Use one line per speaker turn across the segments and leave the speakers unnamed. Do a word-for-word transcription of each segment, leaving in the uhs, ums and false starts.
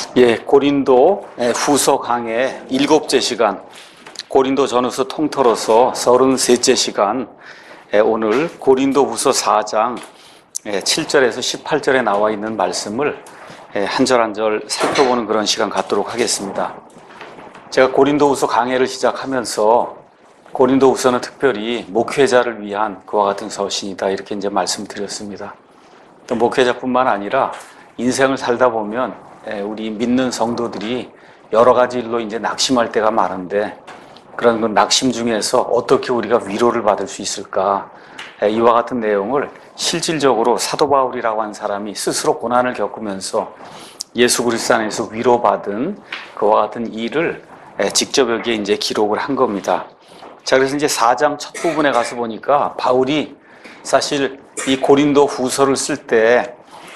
예, 고린도 후서 강의 일곱째 시간, 고린도 전후서 통틀어서 서른셋째 시간, 오늘 고린도 후서 사 장 칠 절에서 십팔 절에 나와 있는 말씀을 한 절 한 절 살펴보는 그런 시간 갖도록 하겠습니다. 제가 고린도 후서 강해를 시작하면서 고린도 후서는 특별히 목회자를 위한 그와 같은 서신이다, 이렇게 이제 말씀드렸습니다. 또 목회자뿐만 아니라 인생을 살다 보면 우리 믿는 성도들이 여러 가지 일로 이제 낙심할 때가 많은데, 그런 그 낙심 중에서 어떻게 우리가 위로를 받을 수 있을까? 이와 같은 내용을 실질적으로 사도 바울이라고 하는 사람이 스스로 고난을 겪으면서 예수 그리스도 안에서 위로받은 그와 같은 일을 직접 여기에 이제 기록을 한 겁니다. 자, 그래서 이제 사 장 첫 부분에 가서 보니까 바울이 사실 이 고린도 후서를 쓸 때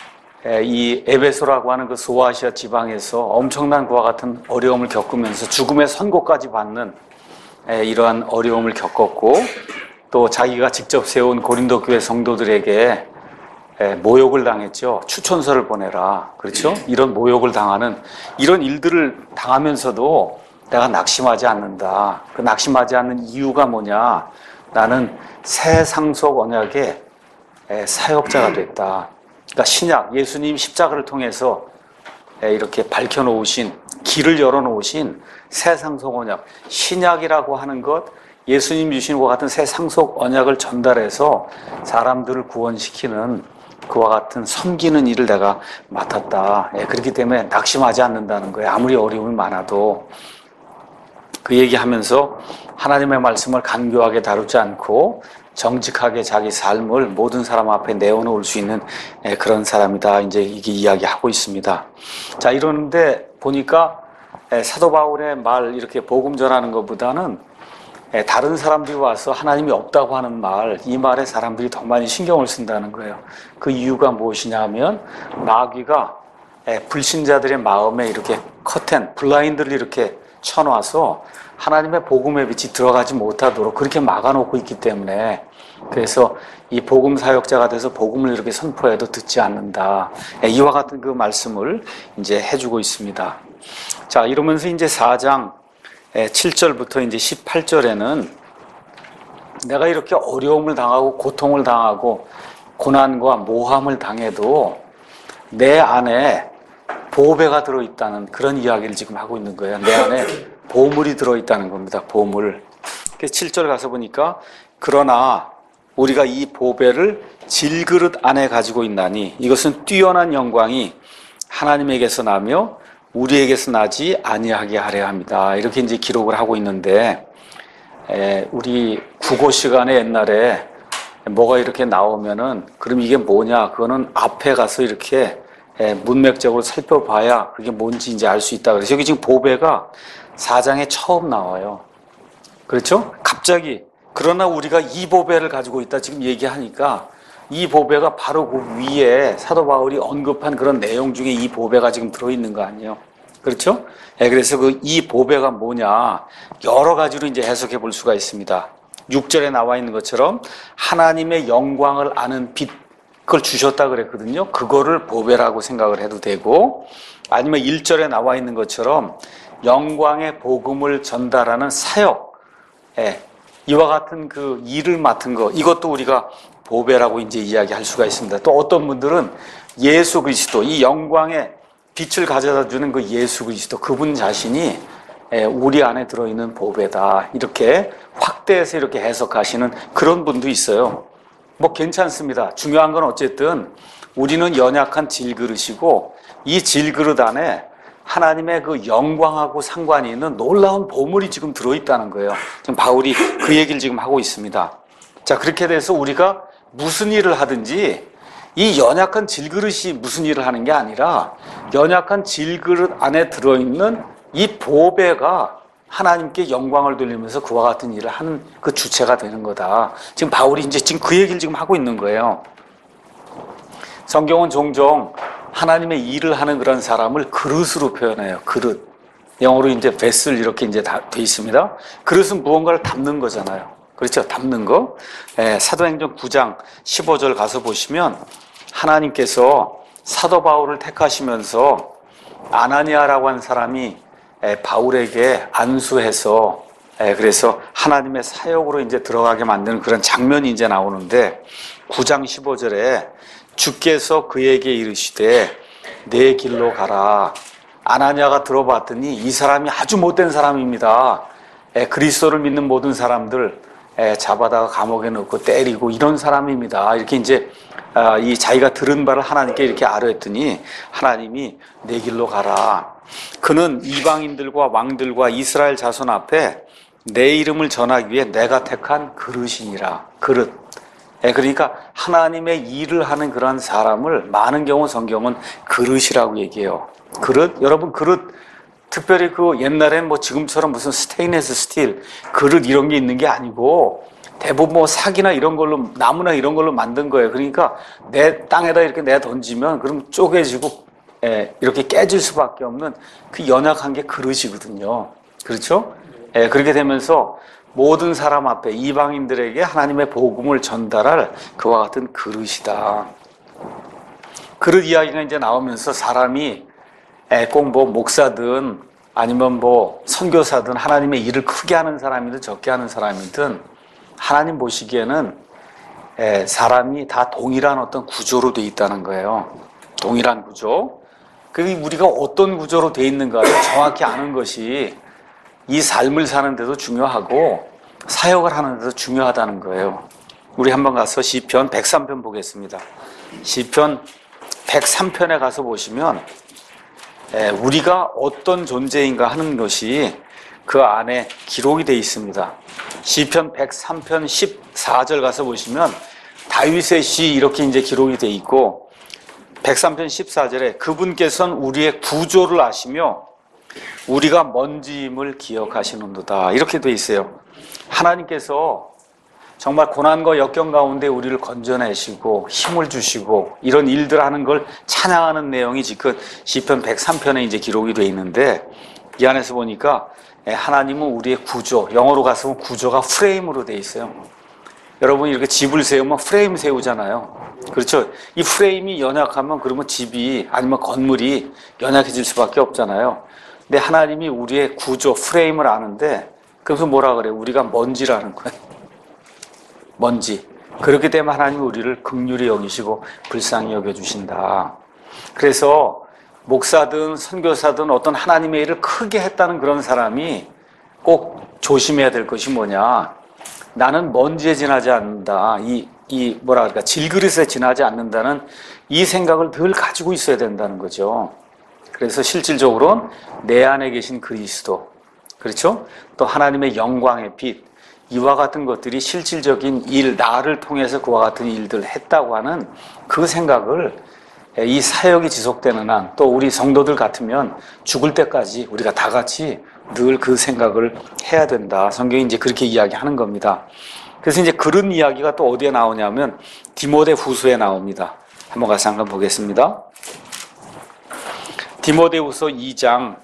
이 에베소라고 하는 그 소아시아 지방에서 엄청난 그와 같은 어려움을 겪으면서 죽음의 선고까지 받는 이러한 어려움을 겪었고, 또 자기가 직접 세운 고린도 교회 성도들에게 모욕을 당했죠. 추천서를 보내라. 그렇죠? 이런 모욕을 당하는 이런 일들을 당하면서도 내가 낙심하지 않는다. 그 낙심하지 않는 이유가 뭐냐? 나는 새 상속 언약의 사역자가 됐다. 그러니까 신약, 예수님 십자가를 통해서 이렇게 밝혀놓으신, 길을 열어놓으신 새 상속 언약, 신약이라고 하는 것, 예수님 주신 것 같은 새 상속 언약을 전달해서 사람들을 구원시키는 그와 같은 섬기는 일을 내가 맡았다. 그렇기 때문에 낙심하지 않는다는 거예요. 아무리 어려움이 많아도. 그 얘기하면서 하나님의 말씀을 간교하게 다루지 않고 정직하게 자기 삶을 모든 사람 앞에 내어놓을 수 있는 그런 사람이다, 이제 이게 이야기하고 있습니다. 자, 이러는데 보니까 사도 바울의 말, 이렇게 복음 전하는 것보다는 다른 사람들이 와서 하나님이 없다고 하는 말, 이 말에 사람들이 더 많이 신경을 쓴다는 거예요. 그 이유가 무엇이냐 하면 마귀가 불신자들의 마음에 이렇게 커튼, 블라인드를 이렇게 쳐놔서 하나님의 복음의 빛이 들어가지 못하도록 그렇게 막아놓고 있기 때문에, 그래서 이 복음 사역자가 돼서 복음을 이렇게 선포해도 듣지 않는다. 이와 같은 그 말씀을 이제 해주고 있습니다. 자, 이러면서 이제 사 장 칠 절부터 이제 십팔 절에는 내가 이렇게 어려움을 당하고 고통을 당하고 고난과 모함을 당해도 내 안에 보배가 들어있다는 그런 이야기를 지금 하고 있는 거예요. 내 안에 보물이 들어있다는 겁니다. 보물. 그래서 칠 절 가서 보니까 그러나 우리가 이 보배를 질그릇 안에 가지고 있나니 이것은 뛰어난 영광이 하나님에게서 나며 우리에게서 나지 아니하게 하려 합니다. 이렇게 이제 기록을 하고 있는데, 에, 우리 국어 시간에 옛날에 뭐가 이렇게 나오면은 그럼 이게 뭐냐? 그거는 앞에 가서 이렇게 에, 문맥적으로 살펴봐야 그게 뭔지 이제 알 수 있다. 그래서 여기 지금 보배가 사 장에 처음 나와요. 그렇죠? 갑자기 그러나 우리가 이 보배를 가지고 있다 지금 얘기하니까 이 보배가 바로 그 위에 사도 바울이 언급한 그런 내용 중에 이 보배가 지금 들어있는 거 아니에요? 그렇죠? 네, 그래서 그 이 보배가 뭐냐, 여러 가지로 이제 해석해 볼 수가 있습니다. 육 절에 나와 있는 것처럼 하나님의 영광을 아는 빛, 그걸 주셨다 그랬거든요. 그거를 보배라고 생각을 해도 되고, 아니면 일 절에 나와 있는 것처럼 영광의 복음을 전달하는 사역, 예, 이와 같은 그 일을 맡은 거, 이것도 우리가 보배라고 이제 이야기할 수가 있습니다. 또 어떤 분들은 예수 그리스도, 이 영광의 빛을 가져다 주는 그 예수 그리스도, 그분 자신이 우리 안에 들어있는 보배다, 이렇게 확대해서 이렇게 해석하시는 그런 분도 있어요. 뭐 괜찮습니다. 중요한 건 어쨌든 우리는 연약한 질그릇이고 이 질그릇 안에 하나님의 그 영광하고 상관이 있는 놀라운 보물이 지금 들어있다는 거예요. 지금 바울이 그 얘기를 지금 하고 있습니다. 자, 그렇게 돼서 우리가 무슨 일을 하든지 이 연약한 질그릇이 무슨 일을 하는 게 아니라 연약한 질그릇 안에 들어있는 이 보배가 하나님께 영광을 돌리면서 그와 같은 일을 하는 그 주체가 되는 거다. 지금 바울이 이제 지금 그 얘기를 지금 하고 있는 거예요. 성경은 종종 하나님의 일을 하는 그런 사람을 그릇으로 표현해요. 그릇. 영어로 이제 vessel 이렇게 이제 다 돼 있습니다. 그릇은 무언가를 담는 거잖아요. 그렇죠? 담는 거. 예, 사도행전 구 장 십오 절 가서 보시면 하나님께서 사도 바울을 택하시면서 아나니아라고 하는 사람이 바울에게 안수해서 그래서 하나님의 사역으로 이제 들어가게 만드는 그런 장면이 이제 나오는데 구 장 십오 절에 주께서 그에게 이르시되 내 길로 가라. 아나니아가 들어봤더니 이 사람이 아주 못된 사람입니다. 그리스도를 믿는 모든 사람들 잡아다가 감옥에 넣고 때리고 이런 사람입니다. 이렇게 이제 이 자기가 들은 바를 하나님께 이렇게 아뢰었더니 하나님이 내 길로 가라. 그는 이방인들과 왕들과 이스라엘 자손 앞에 내 이름을 전하기 위해 내가 택한 그릇이니라. 그릇. 그러니까 하나님의 일을 하는 그런 사람을 많은 경우 성경은 그릇이라고 얘기해요. 그릇? 여러분 그릇 특별히 그 옛날엔 뭐 지금처럼 무슨 스테인리스 스틸 그릇 이런 게 있는 게 아니고 대부분 뭐 삭이나 이런 걸로 나무나 이런 걸로 만든 거예요. 그러니까 내 땅에다 이렇게 내 던지면 그럼 쪼개지고 예, 이렇게 깨질 수밖에 없는 그 연약한 게 그릇이거든요. 그렇죠? 예, 그렇게 되면서 모든 사람 앞에 이방인들에게 하나님의 복음을 전달할 그와 같은 그릇이다. 그릇 이야기가 이제 나오면서 사람이 꼭 뭐 목사든 아니면 뭐 선교사든 하나님의 일을 크게 하는 사람이든 적게 하는 사람이든 하나님 보시기에는 사람이 다 동일한 어떤 구조로 돼 있다는 거예요. 동일한 구조. 그 우리가 어떤 구조로 돼 있는가를 정확히 아는 것이 이 삶을 사는 데도 중요하고 사역을 하는 데도 중요하다는 거예요. 우리 한번 가서 시편 백삼 편 보겠습니다. 시편 백삼 편에 가서 보시면 우리가 어떤 존재인가 하는 것이 그 안에 기록이 되어 있습니다. 시편 백삼 편 십사 절 가서 보시면 다윗의 시 이렇게 이제 기록이 되어 있고 백삼 편 십사 절에 그분께서는 우리의 구조를 아시며 우리가 먼지임을 기억하시는도다 이렇게 되어 있어요. 하나님께서 정말 고난과 역경 가운데 우리를 건져내시고 힘을 주시고 이런 일들 하는 걸 찬양하는 내용이 지금 시편 백삼 편에 이제 기록이 되어 있는데 이 안에서 보니까 하나님은 우리의 구조, 영어로 가서 보면 구조가 프레임으로 되어 있어요. 여러분 이렇게 집을 세우면 프레임 세우잖아요. 그렇죠? 이 프레임이 연약하면 그러면 집이 아니면 건물이 연약해질 수밖에 없잖아요. 근데 하나님이 우리의 구조, 프레임을 아는데 그래서 뭐라 그래요? 우리가 먼지라는 거예요. 먼지. 그렇기 때문에 하나님이 우리를 긍휼히 여기시고 불쌍히 여겨주신다. 그래서 목사든 선교사든 어떤 하나님의 일을 크게 했다는 그런 사람이 꼭 조심해야 될 것이 뭐냐. 나는 먼지에 지나지 않는다. 이, 이 뭐라 그럴까 질그릇에 지나지 않는다는 이 생각을 늘 가지고 있어야 된다는 거죠. 그래서 실질적으로는 내 안에 계신 그리스도, 그렇죠? 또 하나님의 영광의 빛, 이와 같은 것들이 실질적인 일, 나를 통해서 그와 같은 일들을 했다고 하는 그 생각을 이 사역이 지속되는 한, 또 우리 성도들 같으면 죽을 때까지 우리가 다 같이 늘 그 생각을 해야 된다. 성경이 이제 그렇게 이야기하는 겁니다. 그래서 이제 그런 이야기가 또 어디에 나오냐면 디모데 후서에 나옵니다. 한번 가서 한번 보겠습니다. 디모데후서 이 장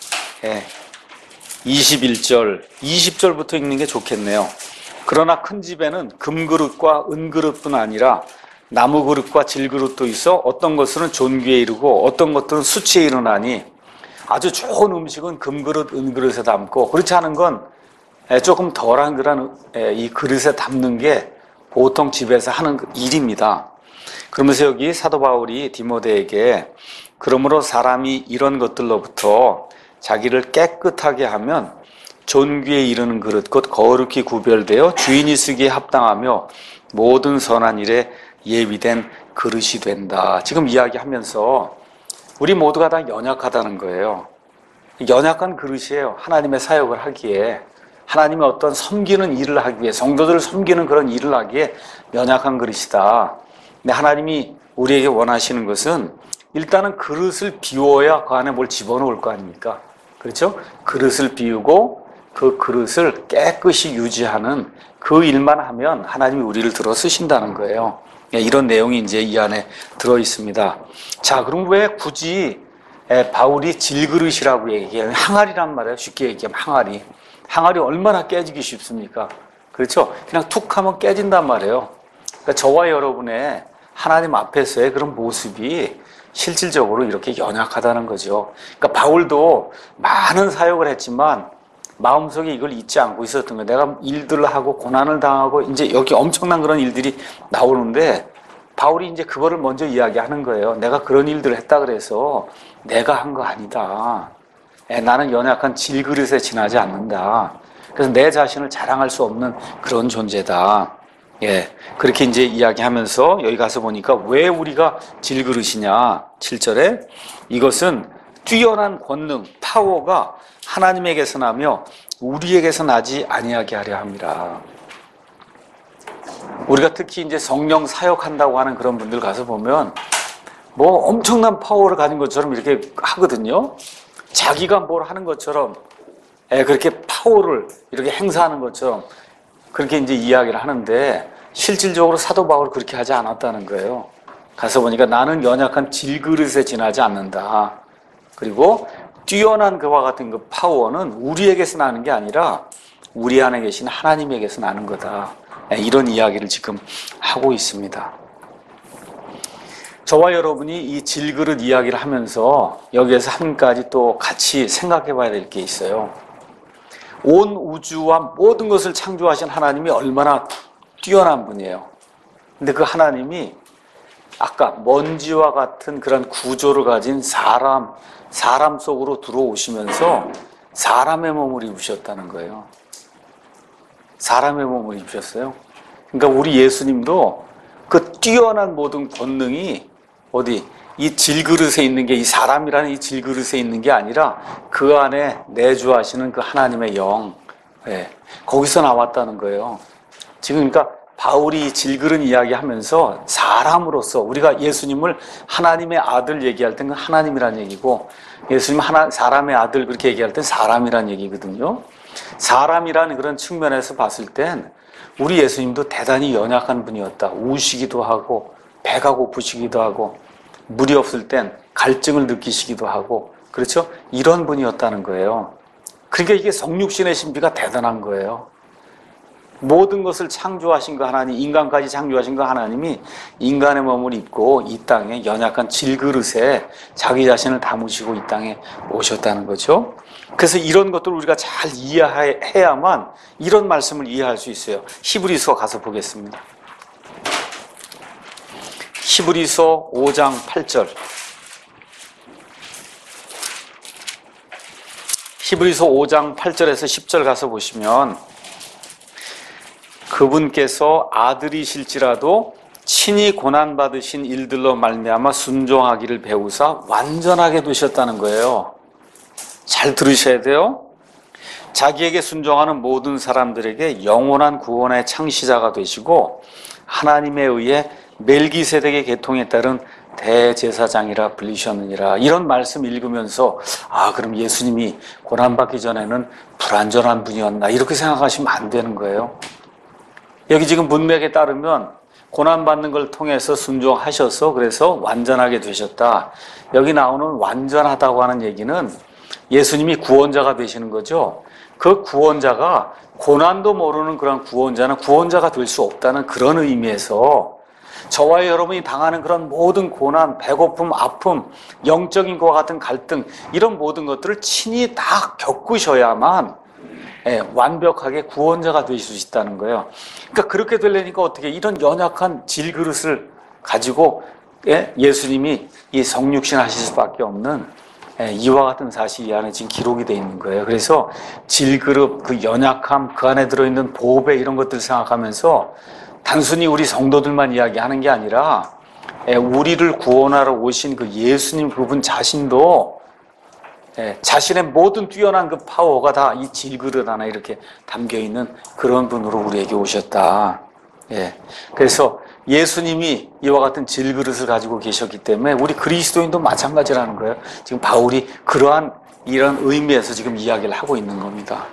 이십일 절, 이십 절부터 읽는 게 좋겠네요. 그러나 큰 집에는 금그릇과 은그릇뿐 아니라 나무그릇과 질그릇도 있어 어떤 것은 존귀에 이르고 어떤 것들은 수치에 이르나니 아주 좋은 음식은 금그릇, 은그릇에 담고 그렇지 않은 건 조금 덜한 그런 이 그릇에 담는 게 보통 집에서 하는 일입니다. 그러면서 여기 사도 바울이 디모데에게 그러므로 사람이 이런 것들로부터 자기를 깨끗하게 하면 존귀에 이르는 그릇 곧 거룩히 구별되어 주인이 쓰기에 합당하며 모든 선한 일에 예비된 그릇이 된다. 지금 이야기하면서 우리 모두가 다 연약하다는 거예요. 연약한 그릇이에요. 하나님의 사역을 하기에, 하나님의 어떤 섬기는 일을 하기 위해, 성도들을 섬기는 그런 일을 하기에 연약한 그릇이다. 근데 하나님이 우리에게 원하시는 것은 일단은 그릇을 비워야 그 안에 뭘 집어넣을 거 아닙니까? 그렇죠? 그릇을 비우고 그 그릇을 깨끗이 유지하는 그 일만 하면 하나님이 우리를 들어 쓰신다는 거예요. 이런 내용이 이제 이 안에 들어 있습니다. 자, 그럼 왜 굳이 바울이 질그릇이라고 얘기해요? 항아리란 말이에요. 쉽게 얘기하면 항아리. 항아리 얼마나 깨지기 쉽습니까? 그렇죠? 그냥 툭 하면 깨진단 말이에요. 그러니까 저와 여러분의 하나님 앞에서의 그런 모습이 실질적으로 이렇게 연약하다는 거죠. 그러니까 바울도 많은 사역을 했지만 마음속에 이걸 잊지 않고 있었던 거예요. 내가 일들을 하고 고난을 당하고 이제 여기 엄청난 그런 일들이 나오는데 바울이 이제 그거를 먼저 이야기하는 거예요. 내가 그런 일들을 했다 그래서 내가 한 거 아니다. 에, 나는 연약한 질그릇에 지나지 않는다. 그래서 내 자신을 자랑할 수 없는 그런 존재다. 예, 그렇게 이제 이야기하면서 여기 가서 보니까 왜 우리가 질그릇이냐? 칠 절에 이것은 뛰어난 권능, 파워가 하나님에게서 나며 우리에게서 나지 아니하게 하려 함이라. 우리가 특히 이제 성령 사역한다고 하는 그런 분들 가서 보면 뭐 엄청난 파워를 가진 것처럼 이렇게 하거든요. 자기가 뭘 하는 것처럼 예, 그렇게 파워를 이렇게 행사하는 것처럼 그렇게 이제 이야기를 하는데 실질적으로 사도 바울은 그렇게 하지 않았다는 거예요. 가서 보니까 나는 연약한 질그릇에 지나지 않는다. 그리고 뛰어난 그와 같은 그 파워는 우리에게서 나는 게 아니라 우리 안에 계신 하나님에게서 나는 거다. 이런 이야기를 지금 하고 있습니다. 저와 여러분이 이 질그릇 이야기를 하면서 여기에서 한 가지 또 같이 생각해 봐야 될 게 있어요. 온 우주와 모든 것을 창조하신 하나님이 얼마나 뛰어난 분이에요. 근데 그 하나님이 아까 먼지와 같은 그런 구조를 가진 사람, 사람 속으로 들어오시면서 사람의 몸을 입으셨다는 거예요. 사람의 몸을 입으셨어요. 그러니까 우리 예수님도 그 뛰어난 모든 권능이 어디 이 질그릇에 있는 게 이 사람이라는 이 질그릇에 있는 게 아니라 그 안에 내주하시는 그 하나님의 영, 예, 거기서 나왔다는 거예요. 지금 그러니까 바울이 질그릇 이야기하면서 사람으로서 우리가 예수님을 하나님의 아들 얘기할 때는 하나님이란 얘기고 예수님 하나 사람의 아들 그렇게 얘기할 땐 사람이란 얘기거든요. 사람이라는 그런 측면에서 봤을 땐 우리 예수님도 대단히 연약한 분이었다. 우시기도 하고 배가 고프시기도 하고 물이 없을 땐 갈증을 느끼시기도 하고 그렇죠? 이런 분이었다는 거예요. 그러니까 이게 성육신의 신비가 대단한 거예요. 모든 것을 창조하신 그 하나님, 인간까지 창조하신 그 하나님이 인간의 몸을 입고 이 땅에 연약한 질그릇에 자기 자신을 담으시고 이 땅에 오셨다는 거죠. 그래서 이런 것들을 우리가 잘 이해해야만 이런 말씀을 이해할 수 있어요. 히브리서 가서 보겠습니다. 히브리서 오 장 팔 절. 히브리서 오 장 팔 절에서 십 절 가서 보시면 그분께서 아들이실지라도 친히 고난받으신 일들로 말미암아 순종하기를 배우사 완전하게 되셨다는 거예요. 잘 들으셔야 돼요. 자기에게 순종하는 모든 사람들에게 영원한 구원의 창시자가 되시고 하나님에 의해 멜기세덱의 계통에 따른 대제사장이라 불리셨느니라. 이런 말씀 읽으면서 아 그럼 예수님이 고난받기 전에는 불완전한 분이었나 이렇게 생각하시면 안 되는 거예요. 여기 지금 문맥에 따르면 고난받는 걸 통해서 순종하셔서 그래서 완전하게 되셨다. 여기 나오는 완전하다고 하는 얘기는 예수님이 구원자가 되시는 거죠. 그 구원자가 고난도 모르는 그런 구원자는 구원자가 될 수 없다는 그런 의미에서 저와 여러분이 당하는 그런 모든 고난, 배고픔, 아픔, 영적인 것과 같은 갈등 이런 모든 것들을 친히 다 겪으셔야만 예, 완벽하게 구원자가 되실 수 있다는 거예요. 그러니까 그렇게 되려니까 어떻게 이런 연약한 질그릇을 가지고 예, 예수님이 이 성육신 하실 수밖에 없는 예, 이와 같은 사실이 이 안에 지금 기록이 되어 있는 거예요. 그래서 질그릇, 그 연약함, 그 안에 들어있는 보배 이런 것들을 생각하면서 단순히 우리 성도들만 이야기하는 게 아니라 예, 우리를 구원하러 오신 그 예수님 그분 자신도 예, 자신의 모든 뛰어난 그 파워가 다 이 질그릇 하나 이렇게 담겨있는 그런 분으로 우리에게 오셨다. 예, 그래서 예수님이 이와 같은 질그릇을 가지고 계셨기 때문에 우리 그리스도인도 마찬가지라는 거예요. 지금 바울이 그러한 이런 의미에서 지금 이야기를 하고 있는 겁니다.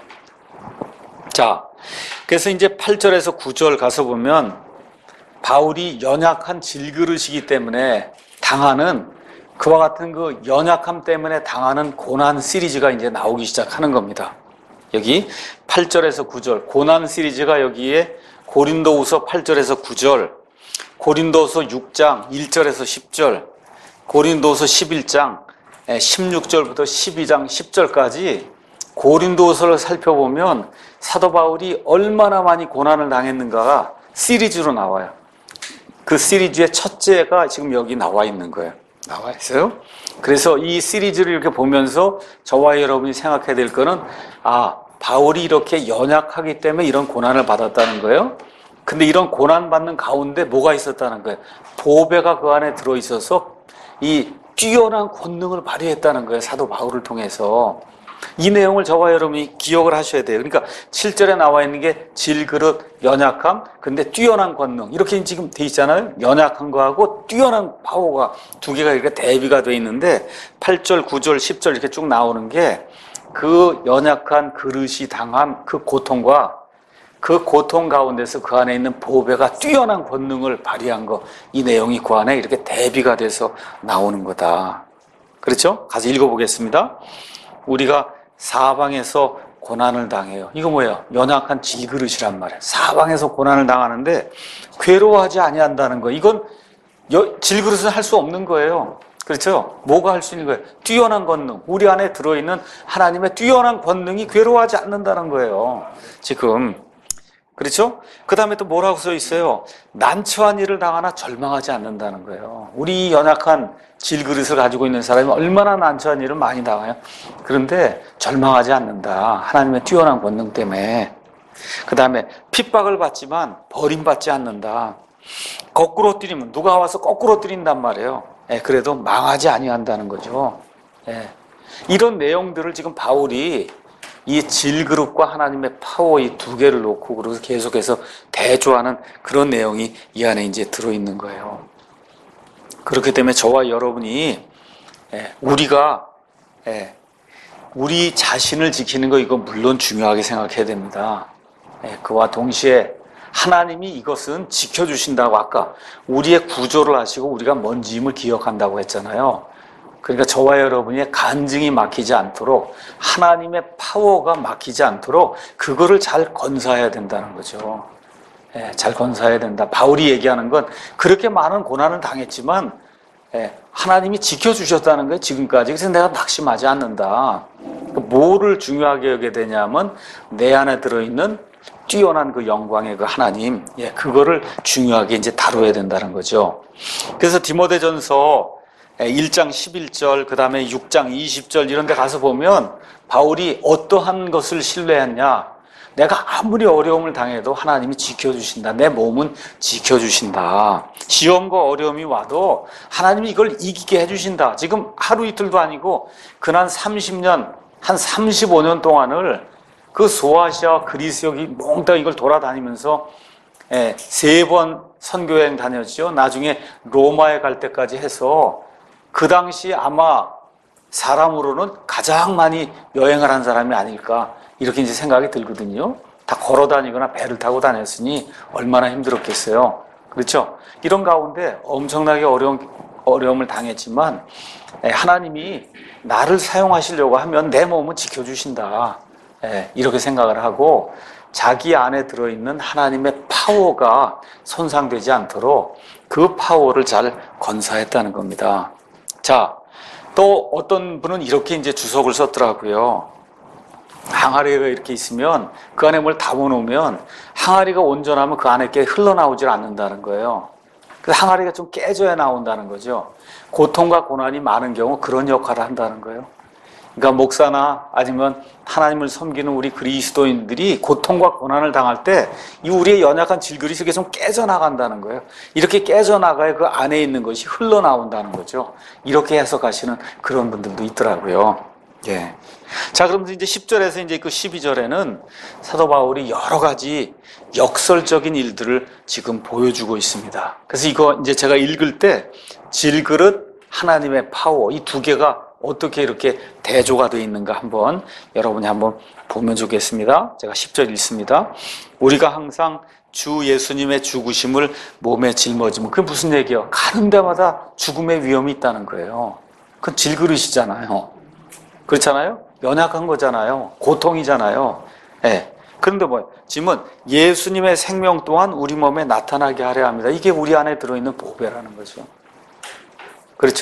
자, 그래서 이제 팔 절에서 구 절 가서 보면 바울이 연약한 질그릇이기 때문에 당하는 그와 같은 그 연약함 때문에 당하는 고난 시리즈가 이제 나오기 시작하는 겁니다. 여기 팔 절에서 구 절 고난 시리즈가 여기에 고린도후서 팔 절에서 구 절, 고린도서 육 장 일 절에서 십 절, 고린도서 십일 장 십육 절부터 십이 장 십 절까지 고린도서를 살펴보면 사도 바울이 얼마나 많이 고난을 당했는가가 시리즈로 나와요. 그 시리즈의 첫째가 지금 여기 나와 있는 거예요. 나와 있어요. 그래서 이 시리즈를 이렇게 보면서 저와 여러분이 생각해야 될 거는, 아, 바울이 이렇게 연약하기 때문에 이런 고난을 받았다는 거예요. 근데 이런 고난받는 가운데 뭐가 있었다는 거예요? 보배가 그 안에 들어있어서 이 뛰어난 권능을 발휘했다는 거예요. 사도 바울을 통해서. 이 내용을 저와 여러분이 기억을 하셔야 돼요. 그러니까 칠 절에 나와 있는 게 질그릇, 연약함, 근데 뛰어난 권능. 이렇게 지금 돼 있잖아요. 연약한 거하고 뛰어난 파워가 두 개가 이렇게 대비가 돼 있는데 팔 절, 구 절, 십 절 이렇게 쭉 나오는 게 그 연약한 그릇이 당한 그 고통과 그 고통 가운데서 그 안에 있는 보배가 뛰어난 권능을 발휘한 거, 이 내용이 그 안에 이렇게 대비가 돼서 나오는 거다. 그렇죠? 가서 읽어보겠습니다. 우리가 사방에서 고난을 당해요. 이거 뭐예요? 연약한 질그릇이란 말이에요. 사방에서 고난을 당하는데 괴로워하지 아니한다는 거. 이건 질그릇은 할 수 없는 거예요. 그렇죠? 뭐가 할 수 있는 거예요? 뛰어난 권능. 우리 안에 들어있는 하나님의 뛰어난 권능이 괴로워하지 않는다는 거예요. 지금. 그렇죠? 그 다음에 또 뭐라고 써 있어요? 난처한 일을 당하나 절망하지 않는다는 거예요. 우리 연약한 질그릇을 가지고 있는 사람이 얼마나 난처한 일을 많이 당해요. 그런데 절망하지 않는다. 하나님의 뛰어난 권능 때문에. 그 다음에 핍박을 받지만 버림받지 않는다. 거꾸로 뛰리면 누가 와서 거꾸로 뛰린단 말이에요. 예, 그래도 망하지 아니한다는 거죠. 예. 이런 내용들을 지금 바울이 이 질그릇과 하나님의 파워 이 두 개를 놓고 그래서 계속해서 대조하는 그런 내용이 이 안에 이제 들어있는 거예요. 그렇기 때문에 저와 여러분이 우리가 우리 자신을 지키는 거 이거 물론 중요하게 생각해야 됩니다. 그와 동시에 하나님이 이것은 지켜주신다고 아까 우리의 구조를 아시고 우리가 뭔지임을 기억한다고 했잖아요. 그러니까 저와 여러분의 간증이 막히지 않도록 하나님의 파워가 막히지 않도록 그거를 잘 건사해야 된다는 거죠. 예, 잘 건사해야 된다. 바울이 얘기하는 건 그렇게 많은 고난을 당했지만 예, 하나님이 지켜주셨다는 거예요. 지금까지. 그래서 내가 낙심하지 않는다. 뭐를 중요하게 여기게 되냐면 내 안에 들어있는 뛰어난 그 영광의 그 하나님, 예, 그거를 중요하게 이제 다뤄야 된다는 거죠. 그래서 디모데전서 일 장 십일 절, 그 다음에 육 장 이십 절 이런 데 가서 보면 바울이 어떠한 것을 신뢰했냐? 내가 아무리 어려움을 당해도 하나님이 지켜주신다. 내 몸은 지켜주신다. 시험과 어려움이 와도 하나님이 이걸 이기게 해주신다. 지금 하루 이틀도 아니고 그난 삼십 년, 한 삼십오 년 동안을 그 소아시아와 그리스 여기 몽땅 이걸 돌아다니면서 세 번 선교여행 다녔죠. 나중에 로마에 갈 때까지 해서 그 당시 아마 사람으로는 가장 많이 여행을 한 사람이 아닐까 이렇게 이제 생각이 들거든요. 다 걸어 다니거나 배를 타고 다녔으니 얼마나 힘들었겠어요. 그렇죠? 이런 가운데 엄청나게 어려운, 어려움을 당했지만 하나님이 나를 사용하시려고 하면 내 몸은 지켜주신다. 이렇게 생각을 하고 자기 안에 들어있는 하나님의 파워가 손상되지 않도록 그 파워를 잘 건사했다는 겁니다. 자, 또 어떤 분은 이렇게 이제 주석을 썼더라고요. 항아리가 이렇게 있으면 그 안에 뭘 담아놓으면 항아리가 온전하면 그 안에 게 흘러나오질 않는다는 거예요. 그래서 항아리가 좀 깨져야 나온다는 거죠. 고통과 고난이 많은 경우 그런 역할을 한다는 거예요. 그러니까 목사나 아니면 하나님을 섬기는 우리 그리스도인들이 고통과 고난을 당할 때 이 우리의 연약한 질그릇이 이게 좀 깨져나간다는 거예요. 이렇게 깨져나가야 그 안에 있는 것이 흘러나온다는 거죠. 이렇게 해석하시는 그런 분들도 있더라고요. 예. 자, 그럼 이제 십 절에서 이제 그 십이 절에는 사도 바울이 여러 가지 역설적인 일들을 지금 보여주고 있습니다. 그래서 이거 이제 제가 읽을 때 질그릇, 하나님의 파워, 이 두 개가 어떻게 이렇게 대조가 되어 있는가 한번 여러분이 한번 보면 좋겠습니다. 제가 십 절 읽습니다. 우리가 항상 주 예수님의 죽으심을 몸에 짊어지면 그게 무슨 얘기예요? 가는 데마다 죽음의 위험이 있다는 거예요. 그건 질그릇이잖아요. 그렇잖아요? 연약한 거잖아요. 고통이잖아요. 네. 그런데 뭐예요? 짐은 예수님의 생명 또한 우리 몸에 나타나게 하려 합니다. 이게 우리 안에 들어있는 보배라는 거죠. 그렇죠?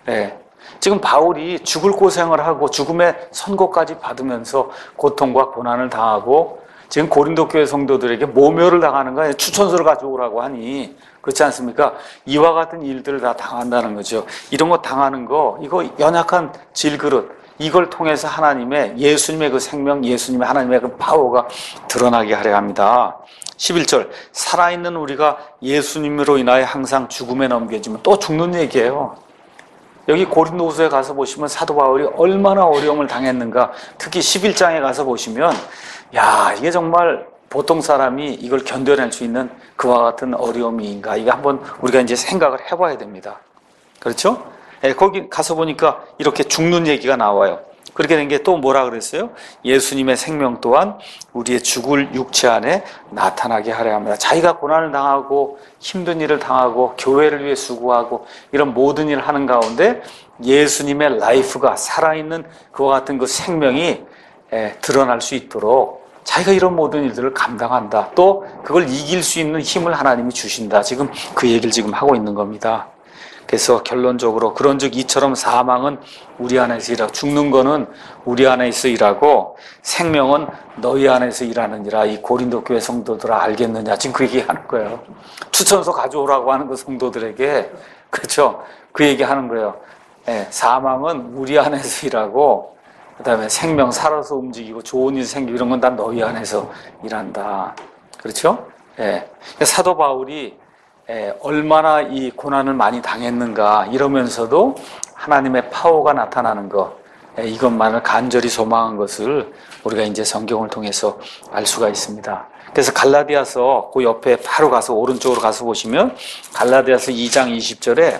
예. 지금 바울이 죽을 고생을 하고 죽음의 선고까지 받으면서 고통과 고난을 당하고 지금 고린도 교회 성도들에게 모멸을 당하는 거예요. 추천서를 가져오라고 하니 그렇지 않습니까? 이와 같은 일들을 다 당한다는 거죠. 이런 거 당하는 거 이거 연약한 질그릇 이걸 통해서 하나님의 예수님의 그 생명 예수님의 하나님의 그 파워가 드러나게 하려 합니다. 십일 절 살아있는 우리가 예수님으로 인하여 항상 죽음에 넘겨지면 또 죽는 얘기예요. 여기 고린도후서에 가서 보시면 사도 바울이 얼마나 어려움을 당했는가 특히 십일 장에 가서 보시면 야 이게 정말 보통 사람이 이걸 견뎌낼 수 있는 그와 같은 어려움인가 이거 한번 우리가 이제 생각을 해봐야 됩니다. 그렇죠? 예, 거기 가서 보니까 이렇게 죽는 얘기가 나와요. 그렇게 된 게 또 뭐라 그랬어요? 예수님의 생명 또한 우리의 죽을 육체 안에 나타나게 하려 합니다. 자기가 고난을 당하고 힘든 일을 당하고 교회를 위해 수고하고 이런 모든 일을 하는 가운데 예수님의 라이프가 살아있는 그와 같은 그 생명이 드러날 수 있도록 자기가 이런 모든 일들을 감당한다. 또 그걸 이길 수 있는 힘을 하나님이 주신다. 지금 그 얘기를 지금 하고 있는 겁니다. 그래서 결론적으로 그런즉 이처럼 사망은 우리 안에서 일하고 죽는 거는 우리 안에서 일하고 생명은 너희 안에서 일하느니라. 이 고린도 교회 성도들아 알겠느냐 지금 그 얘기하는 거예요. 추천서 가져오라고 하는 그 성도들에게 그렇죠 그 얘기하는 거예요. 예, 사망은 우리 안에서 일하고 그 다음에 생명 살아서 움직이고 좋은 일 생기고 이런 건 다 너희 안에서 일한다. 그렇죠? 예, 사도 바울이 예, 얼마나 이 고난을 많이 당했는가 이러면서도 하나님의 파워가 나타나는 것 예, 이것만을 간절히 소망한 것을 우리가 이제 성경을 통해서 알 수가 있습니다. 그래서 갈라디아서 그 옆에 바로 가서 오른쪽으로 가서 보시면 갈라디아서 이 장 이십 절에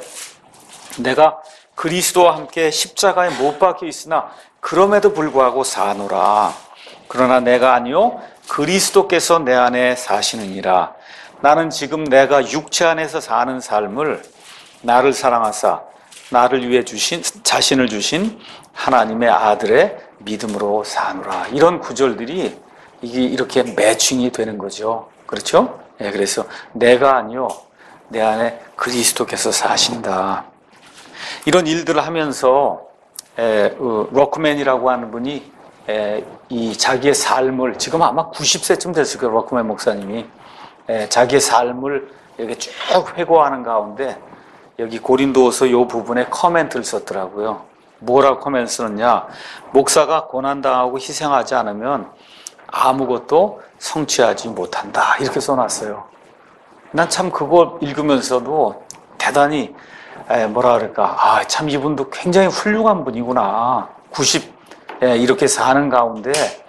내가 그리스도와 함께 십자가에 못 박혀 있으나 그럼에도 불구하고 사노라. 그러나 내가 아니요 그리스도께서 내 안에 사시느니라. 나는 지금 내가 육체 안에서 사는 삶을 나를 사랑하사 나를 위해 주신 자신을 주신 하나님의 아들의 믿음으로 사노라. 이런 구절들이 이게 이렇게 매칭이 되는 거죠. 그렇죠? 예, 그래서 내가 아니요 내 안에 그리스도께서 사신다. 이런 일들을 하면서 에, 어, 로크맨이라고 하는 분이 에, 이 자기의 삶을 지금 아마 구십 세쯤 됐을 거예요. 로크맨 목사님이 에, 자기의 삶을 이렇게 쭉 회고하는 가운데 여기 고린도서 요 부분에 커멘트를 썼더라고요. 뭐라고 커멘트 썼냐? 목사가 고난당하고 희생하지 않으면 아무것도 성취하지 못한다. 이렇게 써놨어요. 난 참 그거 읽으면서도 대단히 에, 뭐라 그럴까? 아, 참 이분도 굉장히 훌륭한 분이구나. 구십 에, 이렇게 사는 가운데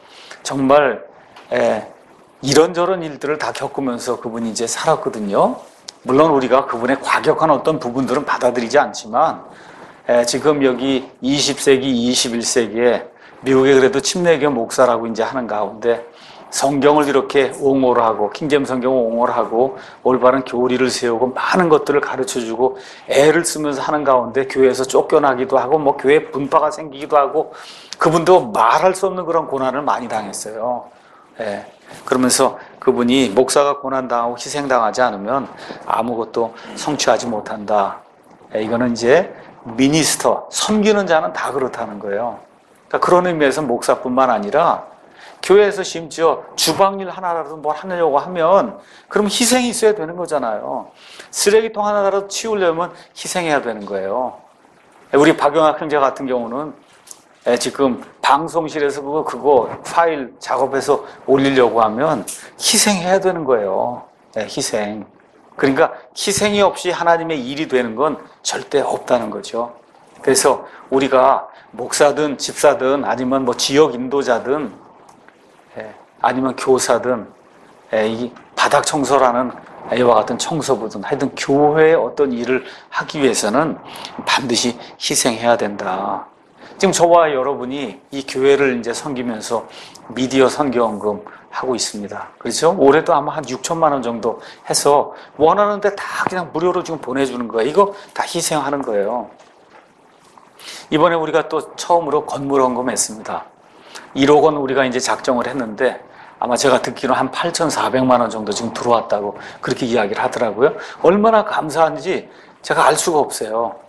정말 에, 이런저런 일들을 다 겪으면서 그분이 이제 살았거든요. 물론 우리가 그분의 과격한 어떤 부분들은 받아들이지 않지만 에, 지금 여기 이십 세기, 이십일 세기에 미국에 그래도 침례교 목사라고 이제 하는 가운데 성경을 이렇게 옹호를 하고 킹제임 성경을 옹호를 하고 올바른 교리를 세우고 많은 것들을 가르쳐주고 애를 쓰면서 하는 가운데 교회에서 쫓겨나기도 하고 뭐 교회 분파가 생기기도 하고 그분도 말할 수 없는 그런 고난을 많이 당했어요. 예. 그러면서 그분이 목사가 고난당하고 희생당하지 않으면 아무것도 성취하지 못한다. 예, 이거는 이제 미니스터, 섬기는 자는 다 그렇다는 거예요. 그러니까 그런 의미에서 목사뿐만 아니라 교회에서 심지어 주방일 하나라도 뭘 하려고 하면 그럼 희생이 있어야 되는 거잖아요. 쓰레기통 하나라도 치우려면 희생해야 되는 거예요. 우리 박영학 형제 같은 경우는 지금 방송실에서 그거, 그거 파일 작업해서 올리려고 하면 희생해야 되는 거예요. 희생. 그러니까 희생이 없이 하나님의 일이 되는 건 절대 없다는 거죠. 그래서 우리가 목사든 집사든 아니면 뭐 지역 인도자든 아니면 교사든 이 바닥 청소라는 이와 같은 청소부든 하여튼 교회의 어떤 일을 하기 위해서는 반드시 희생해야 된다. 지금 저와 여러분이 이 교회를 이제 섬기면서 미디어 선교원금 하고 있습니다. 그렇죠? 올해도 아마 한 육천만 원 정도 해서 원하는데 다 그냥 무료로 지금 보내주는 거예요. 이거 다 희생하는 거예요. 이번에 우리가 또 처음으로 건물 헌금했습니다. 일억 원 우리가 이제 작정을 했는데 아마 제가 듣기로는 한 팔천사백만 원 정도 지금 들어왔다고 그렇게 이야기를 하더라고요. 얼마나 감사한지 제가 알 수가 없어요.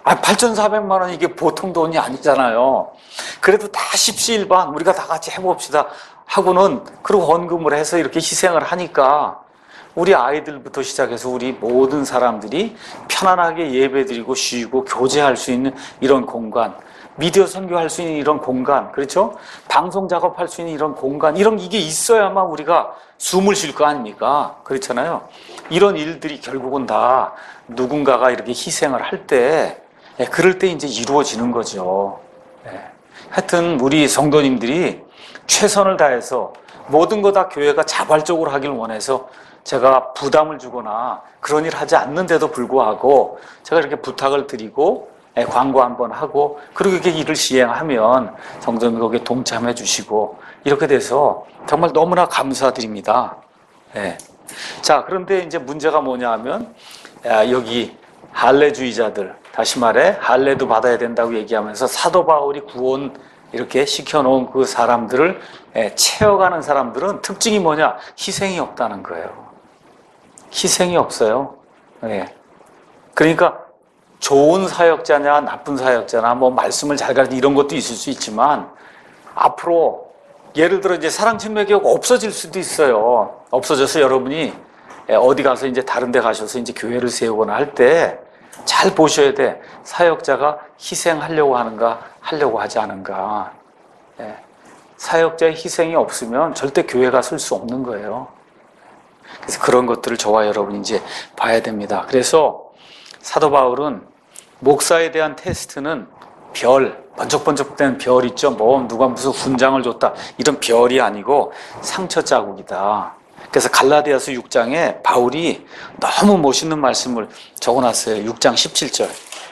아, 팔천사백만 원 이게 보통 돈이 아니잖아요. 그래도 다 십시일반 우리가 다 같이 해봅시다 하고는 그리고 헌금을 해서 이렇게 희생을 하니까 우리 아이들부터 시작해서 우리 모든 사람들이 편안하게 예배드리고 쉬고 교제할 수 있는 이런 공간, 미디어 선교할 수 있는 이런 공간, 그렇죠? 방송 작업할 수 있는 이런 공간, 이런 이게 있어야만 우리가 숨을 쉴 거 아닙니까? 그렇잖아요. 이런 일들이 결국은 다 누군가가 이렇게 희생을 할 때, 예, 그럴 때 이제 이루어지는 거죠. 예. 하여튼 우리 성도님들이 최선을 다해서 모든 거 다 교회가 자발적으로 하길 원해서 제가 부담을 주거나 그런 일 하지 않는데도 불구하고 제가 이렇게 부탁을 드리고 예, 광고 한번 하고 그리고 이렇게 일을 시행하면 성도님 거기에 동참해 주시고 이렇게 돼서 정말 너무나 감사드립니다. 예. 자, 그런데 이제 문제가 뭐냐 하면 야, 여기 할례주의자들, 다시 말해 할례도 받아야 된다고 얘기하면서 사도 바울이 구원 이렇게 시켜놓은 그 사람들을 예, 채워가는 사람들은 특징이 뭐냐? 희생이 없다는 거예요. 희생이 없어요. 예. 그러니까 좋은 사역자냐 나쁜 사역자나 뭐 말씀을 잘 가르치는 이런 것도 있을 수 있지만 앞으로 예를 들어 이제 사랑침례교회가 없어질 수도 있어요. 없어져서 여러분이 어디 가서 이제 다른 데 가셔서 이제 교회를 세우거나 할 때 잘 보셔야 돼. 사역자가 희생하려고 하는가 하려고 하지 않은가. 예. 사역자의 희생이 없으면 절대 교회가 설 수 없는 거예요. 그래서 그런 것들을 저와 여러분이 이제 봐야 됩니다. 그래서 사도 바울은 목사에 대한 테스트는 별, 번쩍번쩍된 별 있죠. 뭐 누가 무슨 훈장을 줬다 이런 별이 아니고 상처 자국이다. 그래서 갈라디아서 육 장에 바울이 너무 멋있는 말씀을 적어놨어요. 육 장 십칠 절.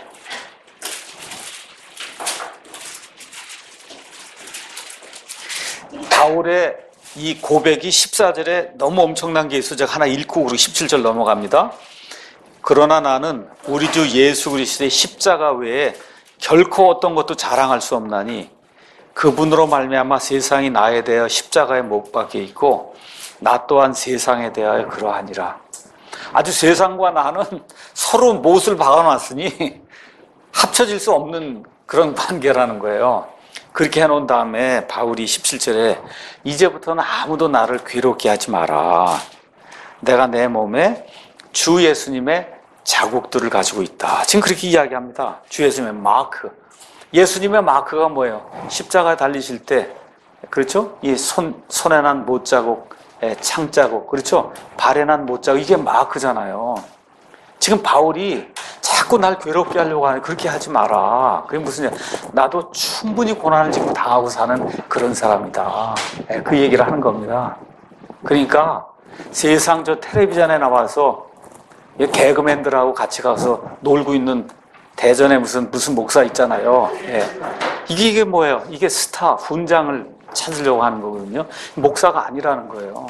바울의 이 고백이 십사 절에 너무 엄청난 게 있어. 제가 하나 읽고 그리고 십칠 절 넘어갑니다. 그러나 나는 우리 주 예수 그리스도의 십자가 외에 결코 어떤 것도 자랑할 수 없나니 그분으로 말미암아 세상이 나에 대하여 십자가에 못 박혀 있고 나 또한 세상에 대하여 그러하니라. 아주 세상과 나는 서로 못을 박아놨으니 합쳐질 수 없는 그런 관계라는 거예요. 그렇게 해놓은 다음에 바울이 십칠 절에 이제부터는 아무도 나를 괴롭게 하지 마라. 내가 내 몸에 주 예수님의 자국들을 가지고 있다. 지금 그렇게 이야기합니다. 주 예수님의 마크. 예수님의 마크가 뭐예요? 십자가에 달리실 때, 그렇죠? 이 손, 손에 난 못자국, 창자국, 그렇죠? 발에 난 못자국, 이게 마크잖아요. 지금 바울이 자꾸 날 괴롭게 하려고 하는, 그렇게 하지 마라. 그게 무슨, 나도 충분히 고난을 지금 당하고 사는 그런 사람이다. 그 얘기를 하는 겁니다. 그러니까 세상 저 텔레비전에 나와서 개그맨들하고 같이 가서 놀고 있는 대전에 무슨 무슨 목사 있잖아요. 예. 이게 이게 뭐예요? 이게 스타 훈장을 찾으려고 하는 거거든요. 목사가 아니라는 거예요.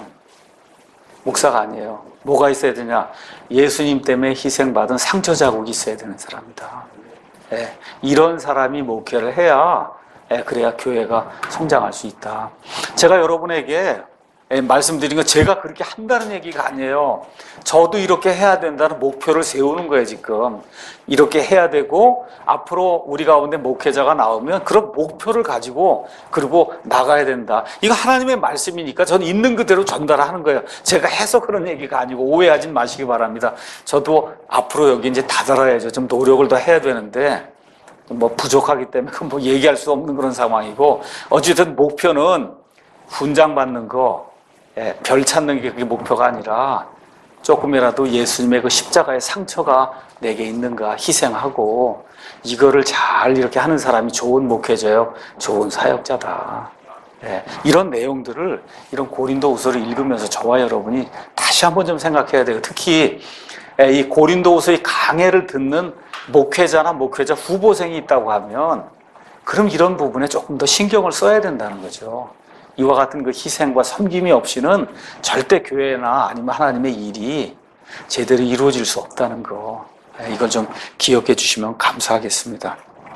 목사가 아니에요. 뭐가 있어야 되냐? 예수님 때문에 희생받은 상처 자국이 있어야 되는 사람이다. 예. 이런 사람이 목회를 해야 예, 그래야 교회가 성장할 수 있다. 제가 여러분에게 말씀드린 건 제가 그렇게 한다는 얘기가 아니에요. 저도 이렇게 해야 된다는 목표를 세우는 거예요, 지금. 이렇게 해야 되고, 앞으로 우리 가운데 목회자가 나오면 그런 목표를 가지고, 그리고 나가야 된다. 이거 하나님의 말씀이니까 저는 있는 그대로 전달하는 거예요. 제가 해서 그런 얘기가 아니고, 오해하지 마시기 바랍니다. 저도 앞으로 여기 이제 다다라야죠. 좀 노력을 더 해야 되는데, 뭐 부족하기 때문에 뭐 얘기할 수 없는 그런 상황이고, 어쨌든 목표는 훈장 받는 거, 예, 별 찾는 게 그게 목표가 아니라 조금이라도 예수님의 그 십자가의 상처가 내게 있는가 희생하고 이거를 잘 이렇게 하는 사람이 좋은 목회자요, 좋은 사역자다. 예, 이런 내용들을 이런 고린도후서를 읽으면서 저와 여러분이 다시 한번 좀 생각해야 돼요. 특히 이 고린도후서의 강해를 듣는 목회자나 목회자 후보생이 있다고 하면 그럼 이런 부분에 조금 더 신경을 써야 된다는 거죠. 이와 같은 그 희생과 섬김이 없이는 절대 교회나 아니면 하나님의 일이 제대로 이루어질 수 없다는 거, 이걸 좀 기억해 주시면 감사하겠습니다.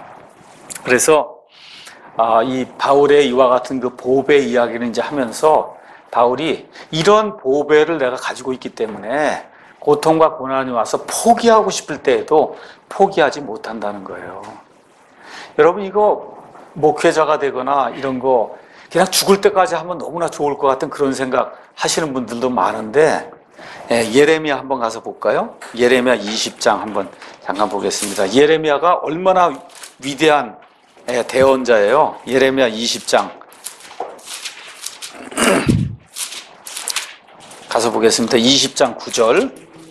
그래서 이 바울의 이와 같은 그 보배 이야기를 이제 하면서 바울이 이런 보배를 내가 가지고 있기 때문에 고통과 고난이 와서 포기하고 싶을 때에도 포기하지 못한다는 거예요. 여러분, 이거 목회자가 되거나 이런 거 그냥 죽을 때까지 하면 너무나 좋을 것 같은 그런 생각 하시는 분들도 많은데, 예, 예레미야 한번 가서 볼까요? 예레미야 이십 장 한번 잠깐 보겠습니다. 예레미야가 얼마나 위대한 대언자예요. 예레미야 이십 장 가서 보겠습니다. 이십 장 구 절.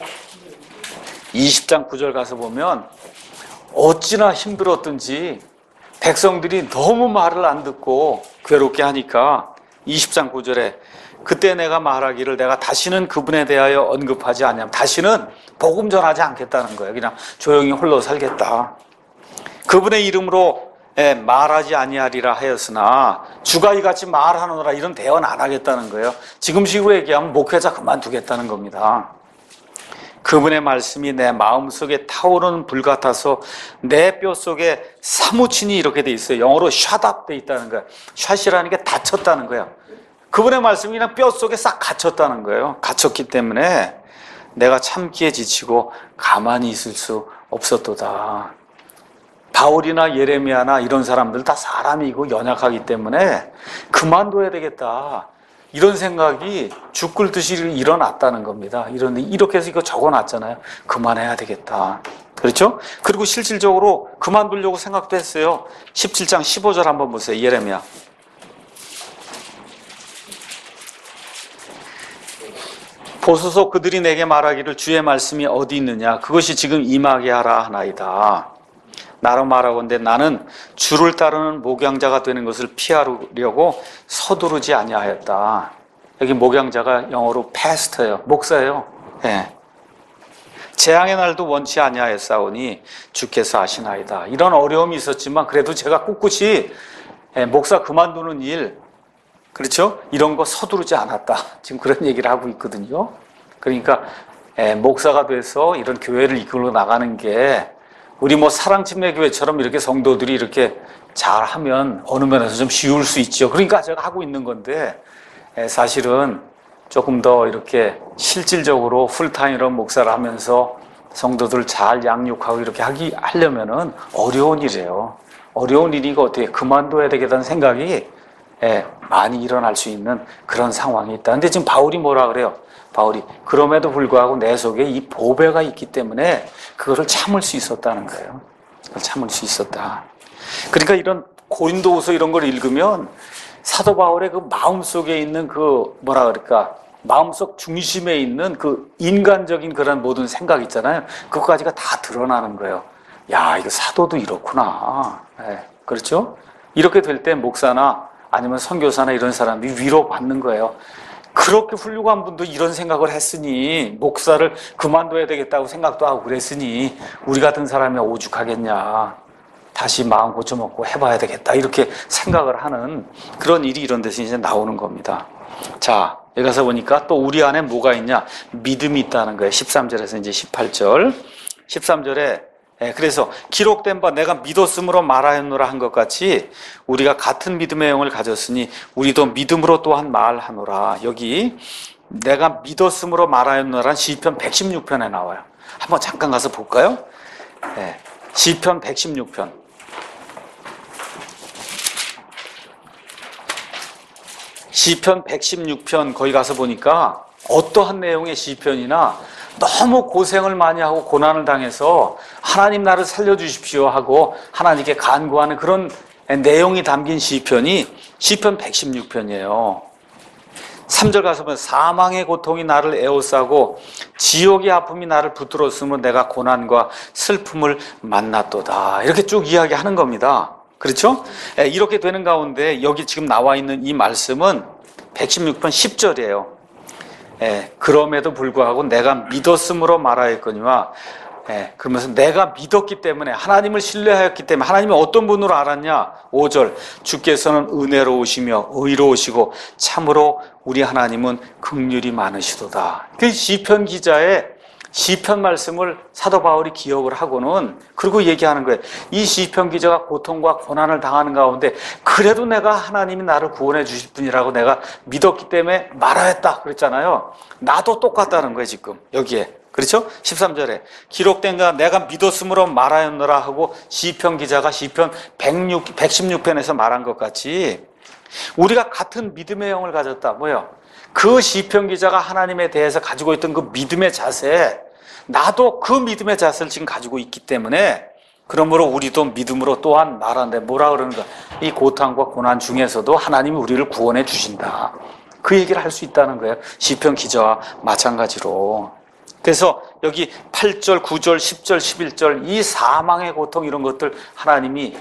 이십 장 구 절 가서 보면 어찌나 힘들었든지 백성들이 너무 말을 안 듣고 괴롭게 하니까 이십 장 구 절에 그때 내가 말하기를 내가 다시는 그분에 대하여 언급하지 않냐면 다시는 복음 전하지 않겠다는 거예요. 그냥 조용히 홀로 살겠다. 그분의 이름으로 말하지 아니하리라 하였으나 주가 이같이 말하노라 이런 대언 안 하겠다는 거예요. 지금식으로 얘기하면 목회자 그만두겠다는 겁니다. 그분의 말씀이 내 마음속에 타오르는 불 같아서 내 뼈속에 사무치니 이렇게 돼 있어요. 영어로 shut up 돼 있다는 거예요. shut이라는 게 닫혔다는 거예요. 그분의 말씀이 그냥 뼈속에 싹 갇혔다는 거예요. 갇혔기 때문에 내가 참기에 지치고 가만히 있을 수 없었도다. 바울이나 예레미야나 이런 사람들 다 사람이고 연약하기 때문에 그만둬야 되겠다. 이런 생각이 죽 끓듯이 일어났다는 겁니다. 이런데 이렇게 해서 이거 적어놨잖아요. 그만해야 되겠다. 그렇죠? 그리고 실질적으로 그만두려고 생각도 했어요. 십칠 장 십오 절 한번 보세요. 예레미야. 보소서 그들이 내게 말하기를 주의 말씀이 어디 있느냐 그것이 지금 임하게 하라 하나이다. 나로 말하건대 나는 주를 따르는 목양자가 되는 것을 피하려고 서두르지 아니하였다. 여기 목양자가 영어로 패스터예요. 목사예요. 네. 재앙의 날도 원치 아니하였사오니 주께서 아시나이다. 이런 어려움이 있었지만 그래도 제가 꿋꿋이 목사 그만두는 일, 그렇죠? 이런 거 서두르지 않았다. 지금 그런 얘기를 하고 있거든요. 그러니까 목사가 돼서 이런 교회를 이끌어 나가는 게 우리 뭐 사랑침례교회처럼 이렇게 성도들이 이렇게 잘하면 어느 면에서 좀 쉬울 수 있죠. 그러니까 제가 하고 있는 건데 사실은 조금 더 이렇게 실질적으로 풀타임으로 목사를 하면서 성도들 잘 양육하고 이렇게 하기 하려면은 어려운 일이에요. 어려운 일이고 어떻게 그만둬야 되겠다는 생각이 많이 일어날 수 있는 그런 상황이 있다. 근데 지금 바울이 뭐라 그래요? 바울이 그럼에도 불구하고 내 속에 이 보배가 있기 때문에 그거를 참을 수 있었다는 거예요. 그걸 참을 수 있었다. 그러니까 이런 고린도후서 이런 걸 읽으면 사도 바울의 그 마음속에 있는 그 뭐라 그럴까 마음속 중심에 있는 그 인간적인 그런 모든 생각 있잖아요. 그것까지가 다 드러나는 거예요. 야, 이거 사도도 이렇구나. 네, 그렇죠? 이렇게 될 때 목사나 아니면 선교사나 이런 사람이 위로받는 거예요. 그렇게 훌륭한 분도 이런 생각을 했으니 목사를 그만둬야 되겠다고 생각도 하고 그랬으니 우리 같은 사람이 오죽하겠냐. 다시 마음 고쳐먹고 해봐야 되겠다. 이렇게 생각을 하는 그런 일이 이런 데서 이제 나오는 겁니다. 자, 여기 가서 보니까 또 우리 안에 뭐가 있냐? 믿음이 있다는 거예요. 십삼 절에서 이제 십팔 절. 십삼 절에 예, 그래서 기록된 바 내가 믿었으므로 말하였노라 한 것 같이 우리가 같은 믿음의 영을 가졌으니 우리도 믿음으로 또한 말하노라. 여기 내가 믿었으므로 말하였노라는 시편 백십육 편에 나와요. 한번 잠깐 가서 볼까요? 예, 시편 백십육 편. 시편 백십육 편 거기 가서 보니까 어떠한 내용의 시편이나 너무 고생을 많이 하고 고난을 당해서 하나님 나를 살려주십시오 하고 하나님께 간구하는 그런 내용이 담긴 시편이 시편 백십육 편이에요. 삼 절 가서 보면 사망의 고통이 나를 에워싸고 지옥의 아픔이 나를 붙들었으므로 내가 고난과 슬픔을 만났도다. 이렇게 쭉 이야기하는 겁니다. 그렇죠? 이렇게 되는 가운데 여기 지금 나와 있는 이 말씀은 백십육 편 십 절이에요. 예, 그럼에도 불구하고 내가 믿었으므로 말하였거니와 예, 그러면서 내가 믿었기 때문에 하나님을 신뢰하였기 때문에 하나님이 어떤 분으로 알았냐? 오 절 주께서는 은혜로우시며 의로우시고 참으로 우리 하나님은 긍휼이 많으시도다. 그 시편 기자의 시편 말씀을 사도 바울이 기억을 하고는 그리고 얘기하는 거예요. 이 시편 기자가 고통과 고난을 당하는 가운데 그래도 내가 하나님이 나를 구원해 주실 분이라고 내가 믿었기 때문에 말하였다 그랬잖아요. 나도 똑같다는 거예요 지금 여기에. 그렇죠? 십삼 절에 기록된 자 내가 믿었으므로 말하였노라 하고 시편 기자가 시편 백육, 백십육 편에서 말한 것 같이 우리가 같은 믿음의 영을 가졌다. 뭐요? 그 시편 기자가 하나님에 대해서 가지고 있던 그 믿음의 자세, 나도 그 믿음의 자세를 지금 가지고 있기 때문에 그러므로 우리도 믿음으로 또한 말하는데 뭐라 그러는 거야? 이 고통과 고난 중에서도 하나님이 우리를 구원해 주신다. 그 얘기를 할 수 있다는 거예요. 시편 기자와 마찬가지로. 그래서 여기 팔 절, 구 절, 십 절, 십일 절 이 사망의 고통 이런 것들 하나님이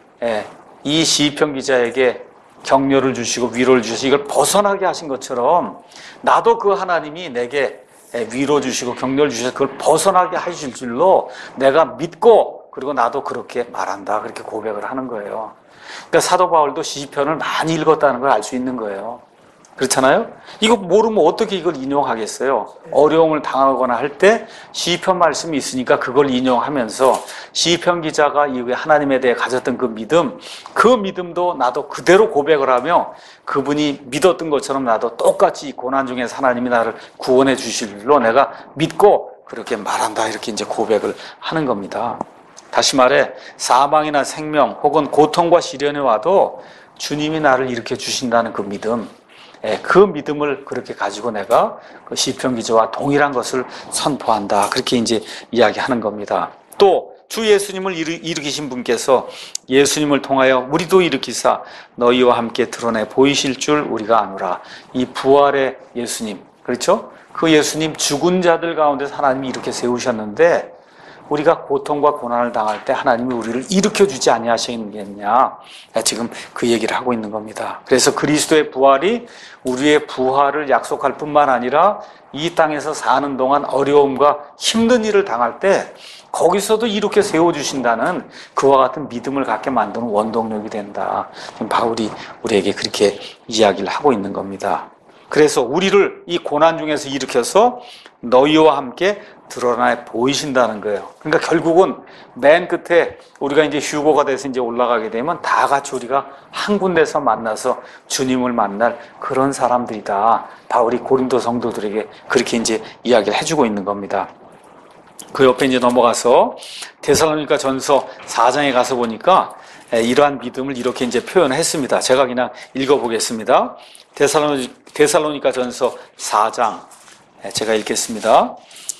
이 시편 기자에게 격려를 주시고 위로를 주시고 이걸 벗어나게 하신 것처럼 나도 그 하나님이 내게 위로 주시고 격려를 주셔서 그걸 벗어나게 하실 줄로 내가 믿고 그리고 나도 그렇게 말한다. 그렇게 고백을 하는 거예요. 그러니까 사도 바울도 시편을 많이 읽었다는 걸 알 수 있는 거예요. 그렇잖아요? 이거 모르면 어떻게 이걸 인용하겠어요? 어려움을 당하거나 할 때 시편 말씀이 있으니까 그걸 인용하면서 시편 기자가 이 하나님에 대해 가졌던 그 믿음, 그 믿음도 나도 그대로 고백을 하며 그분이 믿었던 것처럼 나도 똑같이 고난 중에서 하나님이 나를 구원해 주실 줄로 내가 믿고 그렇게 말한다. 이렇게 이제 고백을 하는 겁니다. 다시 말해 사망이나 생명 혹은 고통과 시련이 와도 주님이 나를 일으켜 주신다는 그 믿음, 그 믿음을 그렇게 가지고 내가 그 시편 기자와 동일한 것을 선포한다. 그렇게 이제 이야기하는 겁니다. 또 주 예수님을 일으키신 분께서 예수님을 통하여 우리도 일으키사 너희와 함께 드러내 보이실 줄 우리가 아노라. 이 부활의 예수님, 그렇죠? 그 예수님 죽은 자들 가운데서 하나님이 이렇게 세우셨는데 우리가 고통과 고난을 당할 때 하나님이 우리를 일으켜 주지 아니하시겠냐. 지금 그 얘기를 하고 있는 겁니다. 그래서 그리스도의 부활이 우리의 부활을 약속할 뿐만 아니라 이 땅에서 사는 동안 어려움과 힘든 일을 당할 때 거기서도 이렇게 세워주신다는 그와 같은 믿음을 갖게 만드는 원동력이 된다. 지금 바울이 우리에게 그렇게 이야기를 하고 있는 겁니다. 그래서 우리를 이 고난 중에서 일으켜서 너희와 함께 드러나 보이신다는 거예요. 그러니까 결국은 맨 끝에 우리가 이제 휴거가 돼서 이제 올라가게 되면 다 같이 우리가 한 군데서 만나서 주님을 만날 그런 사람들이다. 바울이 고린도 성도들에게 그렇게 이제 이야기를 해주고 있는 겁니다. 그 옆에 이제 넘어가서 데살로니가 전서 사 장에 가서 보니까 이러한 믿음을 이렇게 이제 표현했습니다. 제가 그냥 읽어보겠습니다. 데살로니, 데살로니가 전서 사 장 제가 읽겠습니다.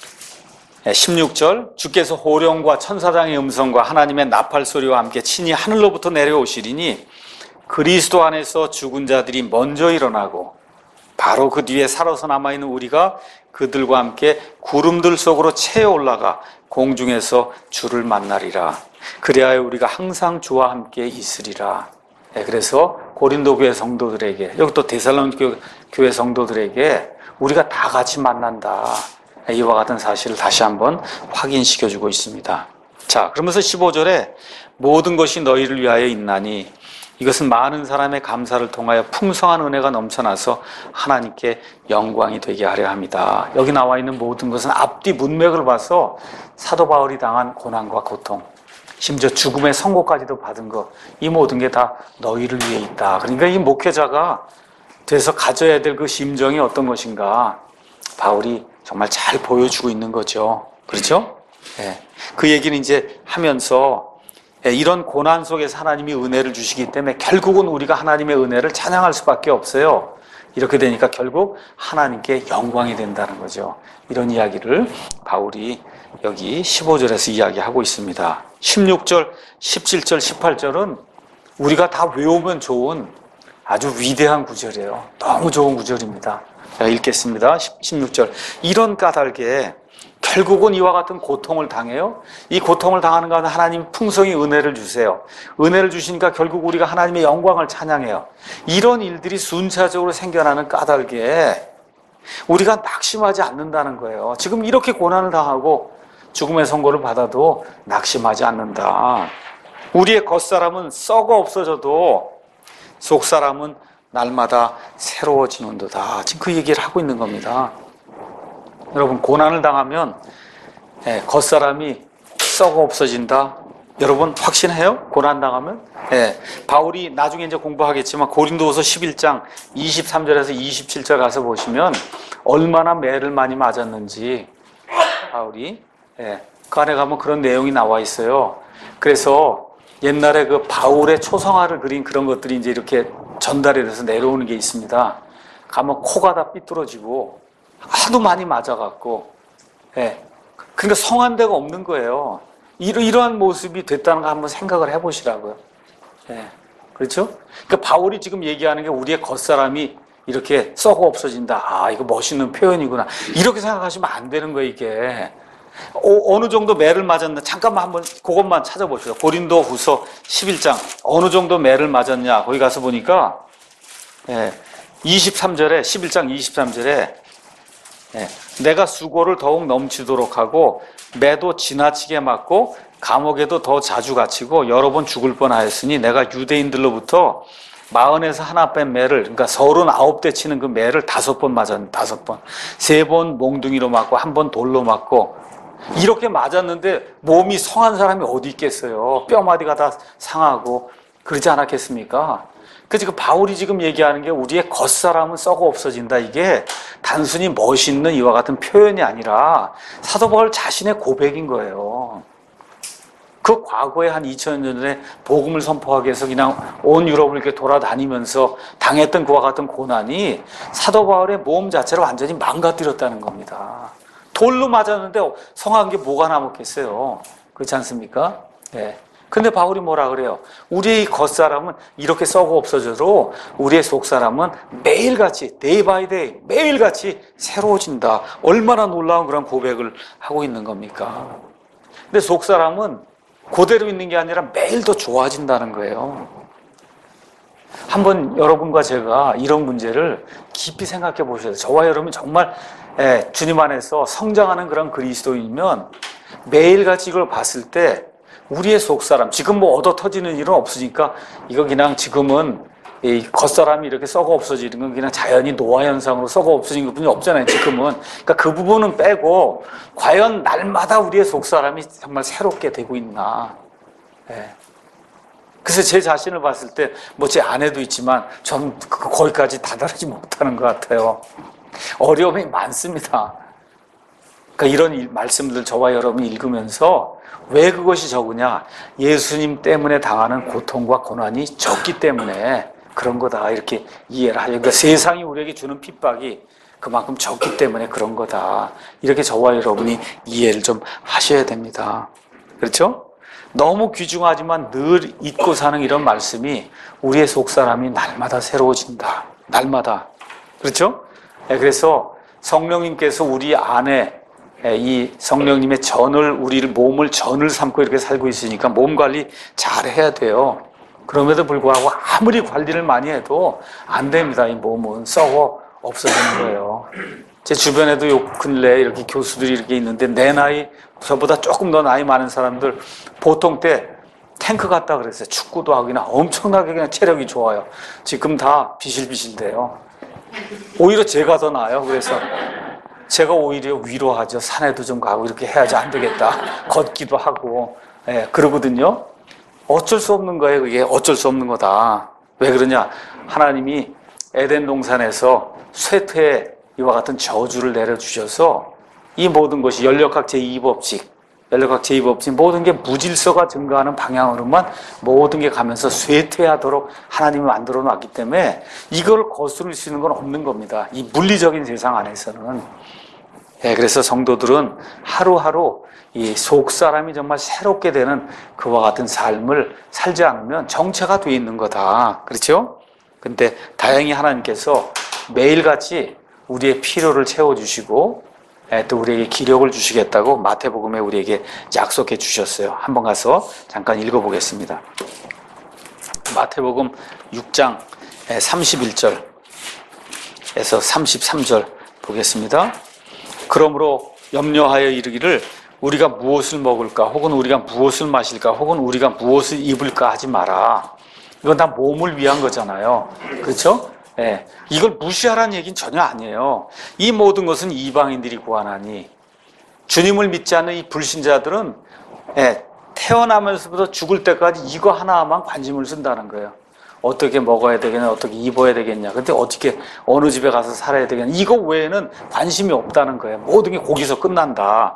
십육 절 주께서 호령과 천사장의 음성과 하나님의 나팔 소리와 함께 친히 하늘로부터 내려오시리니 그리스도 안에서 죽은 자들이 먼저 일어나고 바로 그 뒤에 살아서 남아있는 우리가 그들과 함께 구름들 속으로 채어 올라가 공중에서 주를 만나리라. 그래야 우리가 항상 주와 함께 있으리라. 그래서 고린도 교회 성도들에게 여기 또 데살로니가 교회 성도들에게 우리가 다 같이 만난다. 이와 같은 사실을 다시 한번 확인시켜주고 있습니다. 자, 그러면서 십오 절에 모든 것이 너희를 위하여 있나니 이것은 많은 사람의 감사를 통하여 풍성한 은혜가 넘쳐나서 하나님께 영광이 되게 하려 합니다. 여기 나와 있는 모든 것은 앞뒤 문맥을 봐서 사도 바울이 당한 고난과 고통, 심지어 죽음의 선고까지도 받은 것, 이 모든 게 다 너희를 위해 있다. 그러니까 이 목회자가 돼서 가져야 될 그 심정이 어떤 것인가 바울이 정말 잘 보여주고 있는 거죠. 그렇죠? 네. 그 얘기는 이제 하면서 이런 고난 속에서 하나님이 은혜를 주시기 때문에 결국은 우리가 하나님의 은혜를 찬양할 수밖에 없어요. 이렇게 되니까 결국 하나님께 영광이 된다는 거죠. 이런 이야기를 바울이 여기 십오 절에서 이야기하고 있습니다. 십육 절, 십칠 절, 십팔 절은 우리가 다 외우면 좋은 아주 위대한 구절이에요. 너무 좋은 구절입니다. 제가 읽겠습니다. 십육 절. 이런 까닭에 결국은 이와 같은 고통을 당해요. 이 고통을 당하는 가운데 하나님 풍성히 은혜를 주세요. 은혜를 주시니까 결국 우리가 하나님의 영광을 찬양해요. 이런 일들이 순차적으로 생겨나는 까닭에 우리가 낙심하지 않는다는 거예요. 지금 이렇게 고난을 당하고 죽음의 선고를 받아도 낙심하지 않는다. 우리의 겉사람은 썩어 없어져도 속사람은 날마다 새로워지는도다. 지금 그 얘기를 하고 있는 겁니다. 여러분, 고난을 당하면 예, 겉사람이 썩어 없어진다. 여러분 확신해요? 고난 당하면? 예, 바울이 나중에 이제 공부하겠지만 고린도후서 십일 장 이십삼 절에서 이십칠 절 가서 보시면 얼마나 매를 많이 맞았는지 바울이. 예. 그 안에 가면 그런 내용이 나와 있어요. 그래서 옛날에 그 바울의 초성화를 그린 그런 것들이 이제 이렇게 전달이 돼서 내려오는 게 있습니다. 가면 코가 다 삐뚤어지고 하도 많이 맞아갖고, 예. 그러니까 성한 데가 없는 거예요. 이러, 이러한 모습이 됐다는 거 한번 생각을 해보시라고요. 예. 그렇죠? 그러니까 바울이 지금 얘기하는 게 우리의 겉사람이 이렇게 썩어 없어진다. 아, 이거 멋있는 표현이구나. 이렇게 생각하시면 안 되는 거예요, 이게. 어, 어느 정도 매를 맞았나? 잠깐만 한번 그것만 찾아보시죠. 고린도 후서 십일 장. 어느 정도 매를 맞았냐? 거기 가서 보니까, 예, 이십삼 절에, 십일 장 이십삼 절에, 예, 내가 수고를 더욱 넘치도록 하고, 매도 지나치게 맞고, 감옥에도 더 자주 갇히고, 여러 번 죽을 뻔하였으니, 내가 유대인들로부터 마흔에서 하나 뺀 매를, 그러니까 서른아홉 대 치는 그 매를 다섯 번 맞았는데, 다섯 번. 세 번 몽둥이로 맞고, 한 번 돌로 맞고, 이렇게 맞았는데 몸이 성한 사람이 어디 있겠어요. 뼈마디가 다 상하고 그러지 않았겠습니까? 그래서 그 바울이 지금 얘기하는 게 우리의 겉사람은 썩어 없어진다. 이게 단순히 멋있는 이와 같은 표현이 아니라 사도 바울 자신의 고백인 거예요. 그 과거에 한 이천 년 전에 복음을 선포하기 위해서 그냥 온 유럽을 이렇게 돌아다니면서 당했던 그와 같은 고난이 사도 바울의 몸 자체를 완전히 망가뜨렸다는 겁니다. 돌로 맞았는데 성한 게 뭐가 남았겠어요. 그렇지 않습니까? 예. 근데 바울이 뭐라 그래요? 우리의 겉사람은 이렇게 썩어 없어져도 우리의 속사람은 매일같이 데이 바이 데이 매일같이 새로워진다. 얼마나 놀라운 그런 고백을 하고 있는 겁니까? 근데 속사람은 그대로 있는 게 아니라 매일 더 좋아진다는 거예요. 한번 여러분과 제가 이런 문제를 깊이 생각해 보셔야 돼요. 저와 여러분이 정말 예, 주님 안에서 성장하는 그런 그리스도인이면 매일같이 이걸 봤을 때 우리의 속사람, 지금 뭐 얻어 터지는 일은 없으니까 이거 그냥 지금은 이 겉사람이 이렇게 썩어 없어지는 건 그냥 자연히 노화 현상으로 썩어 없어지는 것뿐이 없잖아요, 지금은. 그러니까 그 부분은 빼고 과연 날마다 우리의 속사람이 정말 새롭게 되고 있나. 예. 그래서 제 자신을 봤을 때 뭐 제 아내도 있지만 저는 거기까지 다다르지 못하는 것 같아요. 어려움이 많습니다. 그러니까 이런 말씀들 저와 여러분이 읽으면서 왜 그것이 적으냐? 예수님 때문에 당하는 고통과 고난이 적기 때문에 그런 거다. 이렇게 이해를 하죠. 그러니까 세상이 우리에게 주는 핍박이 그만큼 적기 때문에 그런 거다. 이렇게 저와 여러분이 이해를 좀 하셔야 됩니다. 그렇죠? 너무 귀중하지만 늘 잊고 사는 이런 말씀이 우리의 속사람이 날마다 새로워진다. 날마다. 그렇죠? 그래서 성령님께서 우리 안에 이 성령님의 전을, 우리를 몸을 전을 삼고 이렇게 살고 있으니까 몸 관리 잘 해야 돼요. 그럼에도 불구하고 아무리 관리를 많이 해도 안 됩니다. 이 몸은 썩어 없어지는 거예요. 제 주변에도 요 근래 이렇게 교수들이 이렇게 있는데 내 나이, 저보다 조금 더 나이 많은 사람들 보통 때 탱크 같다 그랬어요. 축구도 하고 그냥 엄청나게 그냥 체력이 좋아요. 지금 다 비실비실돼요. 오히려 제가 더 나아요. 그래서 제가 오히려 위로하죠. 산에도 좀 가고 이렇게 해야지 안 되겠다. 걷기도 하고. 예, 그러거든요. 어쩔 수 없는 거예요. 그게 어쩔 수 없는 거다. 왜 그러냐? 하나님이 에덴 동산에서 쇠퇴 이와 같은 저주를 내려주셔서 이 모든 것이 연력학 제이 법칙, 연력학 제이 법칙 모든 게 무질서가 증가하는 방향으로만 모든 게 가면서 쇠퇴하도록 하나님이 만들어 놨기 때문에 이걸 거스를 수 있는 건 없는 겁니다. 이 물리적인 세상 안에서는. 예, 그래서 성도들은 하루하루 이 속사람이 정말 새롭게 되는 그와 같은 삶을 살지 않으면 정체가 돼 있는 거다. 그렇죠? 근데 다행히 하나님께서 매일같이 우리의 필요를 채워주시고 또 우리에게 기력을 주시겠다고 마태복음에 우리에게 약속해 주셨어요. 한번 가서 잠깐 읽어보겠습니다. 마태복음 육 장 삼십일 절에서 삼십삼 절 보겠습니다. 그러므로 염려하여 이르기를 우리가 무엇을 먹을까 혹은 우리가 무엇을 마실까 혹은 우리가 무엇을 입을까 하지 마라. 이건 다 몸을 위한 거잖아요. 그렇죠? 예, 이걸 무시하라는 얘기는 전혀 아니에요. 이 모든 것은 이방인들이 구하나니 주님을 믿지 않는 이 불신자들은 예, 태어나면서부터 죽을 때까지 이거 하나만 관심을 쓴다는 거예요. 어떻게 먹어야 되겠냐, 어떻게 입어야 되겠냐, 근데 어떻게 어느 집에 가서 살아야 되겠냐, 이거 외에는 관심이 없다는 거예요. 모든 게 거기서 끝난다.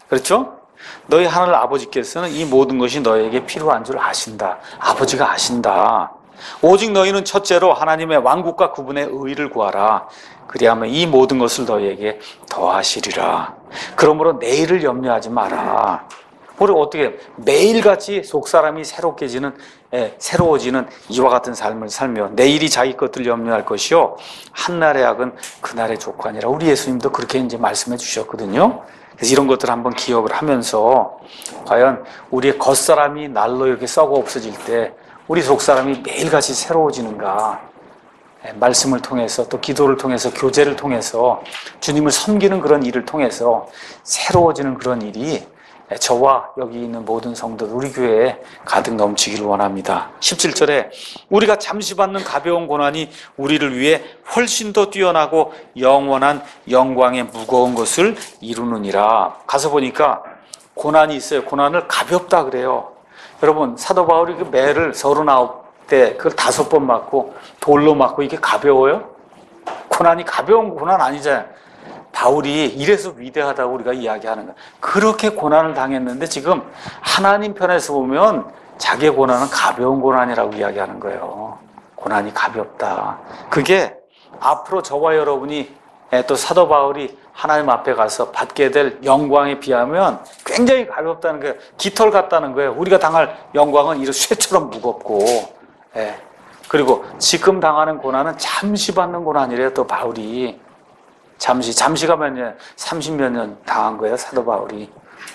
그렇죠? 너희 하늘 아버지께서는 이 모든 것이 너에게 필요한 줄 아신다. 아버지가 아신다. 오직 너희는 첫째로 하나님의 왕국과 그분의 의를 구하라. 그리하면 이 모든 것을 너희에게 더하시리라. 그러므로 내일을 염려하지 마라. 우리 어떻게 매일같이 속사람이 새롭게지는 예, 새로워지는 이와 같은 삶을 살며 내일이 자기 것들 염려할 것이요 한날의 악은 그날의 족하니라. 우리 예수님도 그렇게 이제 말씀해 주셨거든요. 그래서 이런 것들을 한번 기억을 하면서 과연 우리의 겉사람이 날로 이렇게 썩어 없어질 때 우리 속사람이 매일같이 새로워지는가. 말씀을 통해서 또 기도를 통해서 교제를 통해서 주님을 섬기는 그런 일을 통해서 새로워지는 그런 일이 저와 여기 있는 모든 성도들 우리 교회에 가득 넘치기를 원합니다. 십칠 절에 우리가 잠시 받는 가벼운 고난이 우리를 위해 훨씬 더 뛰어나고 영원한 영광의 무거운 것을 이루느니라. 가서 보니까 고난이 있어요. 고난을 가볍다 그래요. 여러분 사도 바울이 그 매를 서른아홉 때 그걸 다섯 번 맞고 돌로 맞고 이게 가벼워요? 고난이 가벼운 고난 아니잖아요. 바울이 이래서 위대하다고 우리가 이야기하는 거예요. 그렇게 고난을 당했는데 지금 하나님 편에서 보면 자기의 고난은 가벼운 고난이라고 이야기하는 거예요. 고난이 가볍다. 그게 앞으로 저와 여러분이 또 사도 바울이 하나님 앞에 가서 받게 될 영광에 비하면 굉장히 가볍다는 거예요. 깃털 같다는 거예요. 우리가 당할 영광은 이런 쇠처럼 무겁고 예. 그리고 지금 당하는 고난은 잠시 받는 고난이래요. 또 바울이 잠시 잠시가 몇 년, 삼십 몇 년 당한 거예요. 사도 바울이.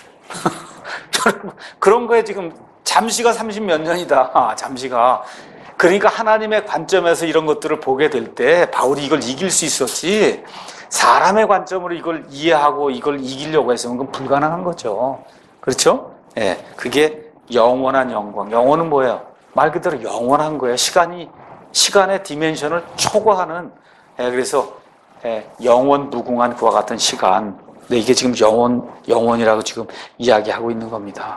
그런 거에 지금 잠시가 삼십 몇 년이다. 아, 잠시가. 그러니까 하나님의 관점에서 이런 것들을 보게 될 때 바울이 이걸 이길 수 있었지 사람의 관점으로 이걸 이해하고 이걸 이기려고 했으면 그건 불가능한 거죠. 그렇죠? 예, 그게 영원한 영광. 영원은 뭐예요? 말 그대로 영원한 거예요. 시간이 시간의 디멘션을 초과하는 예, 그래서 예, 영원 무궁한 그와 같은 시간. 근데 이게 지금 영원 영원이라고 지금 이야기하고 있는 겁니다.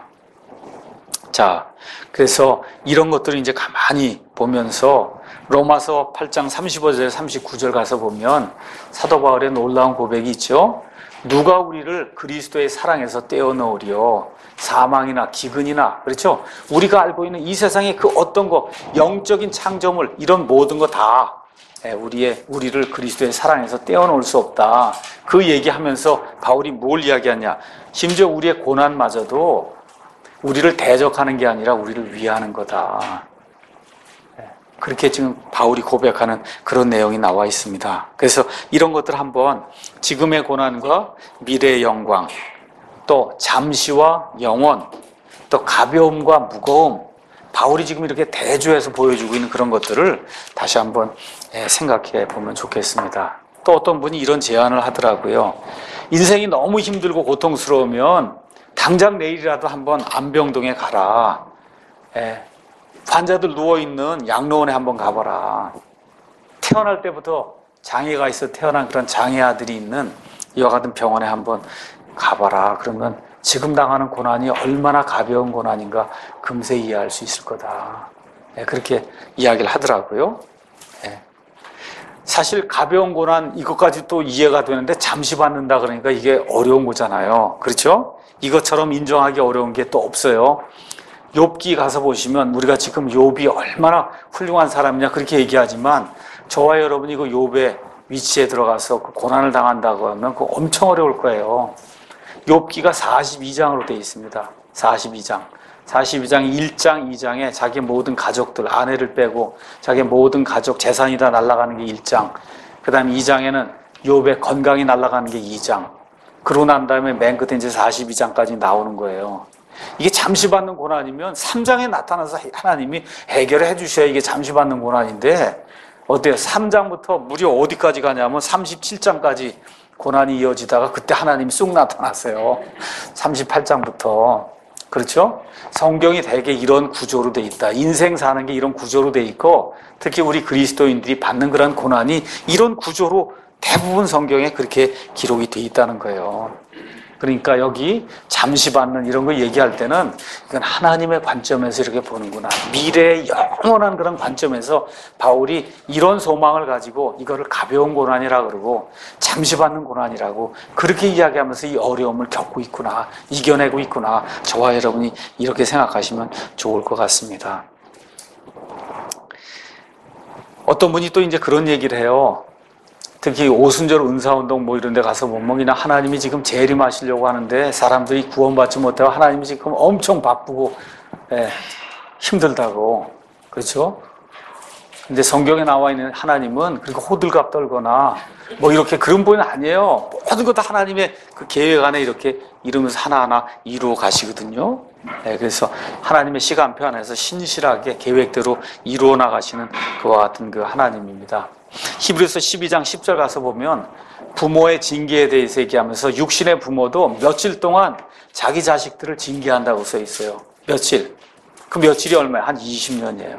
자, 그래서 이런 것들을 이제 가만히 보면서 로마서 팔 장 삼십오 절 삼십구 절 가서 보면 사도 바울의 놀라운 고백이 있죠. 누가 우리를 그리스도의 사랑에서 떼어놓으리요. 사망이나 기근이나 그렇죠. 우리가 알고 있는 이 세상의 그 어떤 거 영적인 창조물 이런 모든 거 다 우리의 우리를 그리스도의 사랑에서 떼어놓을 수 없다. 그 얘기하면서 바울이 뭘 이야기하냐. 심지어 우리의 고난마저도 우리를 대적하는 게 아니라 우리를 위하는 거다. 그렇게 지금 바울이 고백하는 그런 내용이 나와 있습니다. 그래서 이런 것들 한번 지금의 고난과 미래의 영광, 또 잠시와 영원, 또 가벼움과 무거움, 바울이 지금 이렇게 대조해서 보여주고 있는 그런 것들을 다시 한번 생각해 보면 좋겠습니다. 또 어떤 분이 이런 제안을 하더라고요. 인생이 너무 힘들고 고통스러우면 당장 내일이라도 한번 안병동에 가라. 예, 환자들 누워있는 양로원에 한번 가봐라. 태어날 때부터 장애가 있어 태어난 그런 장애 아들이 있는 이와 같은 병원에 한번 가봐라. 그러면 지금 당하는 고난이 얼마나 가벼운 고난인가 금세 이해할 수 있을 거다. 예, 그렇게 이야기를 하더라고요. 예. 사실 가벼운 고난 이것까지 또 이해가 되는데 잠시 받는다 그러니까 이게 어려운 거잖아요. 그렇죠? 이것처럼 인정하기 어려운 게 또 없어요. 욥기 가서 보시면 우리가 지금 욥이 얼마나 훌륭한 사람이냐 그렇게 얘기하지만 저와 여러분이 그 욥의 위치에 들어가서 그 고난을 당한다고 하면 그거 엄청 어려울 거예요. 욥기가 사십이 장으로 되어 있습니다. 사십이 장. 사십이 장 일 장, 이 장에 자기 모든 가족들, 아내를 빼고 자기 모든 가족 재산이 다 날아가는 게 일 장. 그 다음에 이 장에는 욥의 건강이 날아가는 게 이 장. 그러고 난 다음에 맨 끝에 이제 사십이 장까지 나오는 거예요. 이게 잠시 받는 고난이면 삼 장에 나타나서 하나님이 해결해 주셔야 이게 잠시 받는 고난인데 어때요? 삼 장부터 무려 어디까지 가냐면 삼십칠 장까지 고난이 이어지다가 그때 하나님이 쑥 나타났어요. 삼십팔 장부터. 그렇죠? 성경이 대개 이런 구조로 돼 있다. 인생 사는 게 이런 구조로 돼 있고 특히 우리 그리스도인들이 받는 그런 고난이 이런 구조로 대부분 성경에 그렇게 기록이 돼 있다는 거예요. 그러니까 여기 잠시 받는 이런 거 얘기할 때는 이건 하나님의 관점에서 이렇게 보는구나. 미래의 영원한 그런 관점에서 바울이 이런 소망을 가지고 이거를 가벼운 고난이라 그러고 잠시 받는 고난이라고 그렇게 이야기하면서 이 어려움을 겪고 있구나. 이겨내고 있구나. 저와 여러분이 이렇게 생각하시면 좋을 것 같습니다. 어떤 분이 또 이제 그런 얘기를 해요. 특히 오순절 은사운동 뭐 이런 데 가서 보면 하나님이 지금 재림하시려고 하는데 사람들이 구원받지 못하고 하나님이 지금 엄청 바쁘고 예, 힘들다고. 그렇죠? 근데 성경에 나와 있는 하나님은 그리고 호들갑 떨거나 뭐 이렇게 그런 분이 아니에요. 모든 것 다 하나님의 그 계획 안에 이렇게 이루면서 하나하나 이루어 가시거든요. 네, 그래서 하나님의 시간표 안에서 신실하게 계획대로 이루어 나가시는 그와 같은 그 하나님입니다. 히브리서 십이 장 십 절 가서 보면 부모의 징계에 대해서 얘기하면서 육신의 부모도 며칠 동안 자기 자식들을 징계한다고 써 있어요. 며칠. 그 며칠이 얼마예요? 한 이십 년이에요.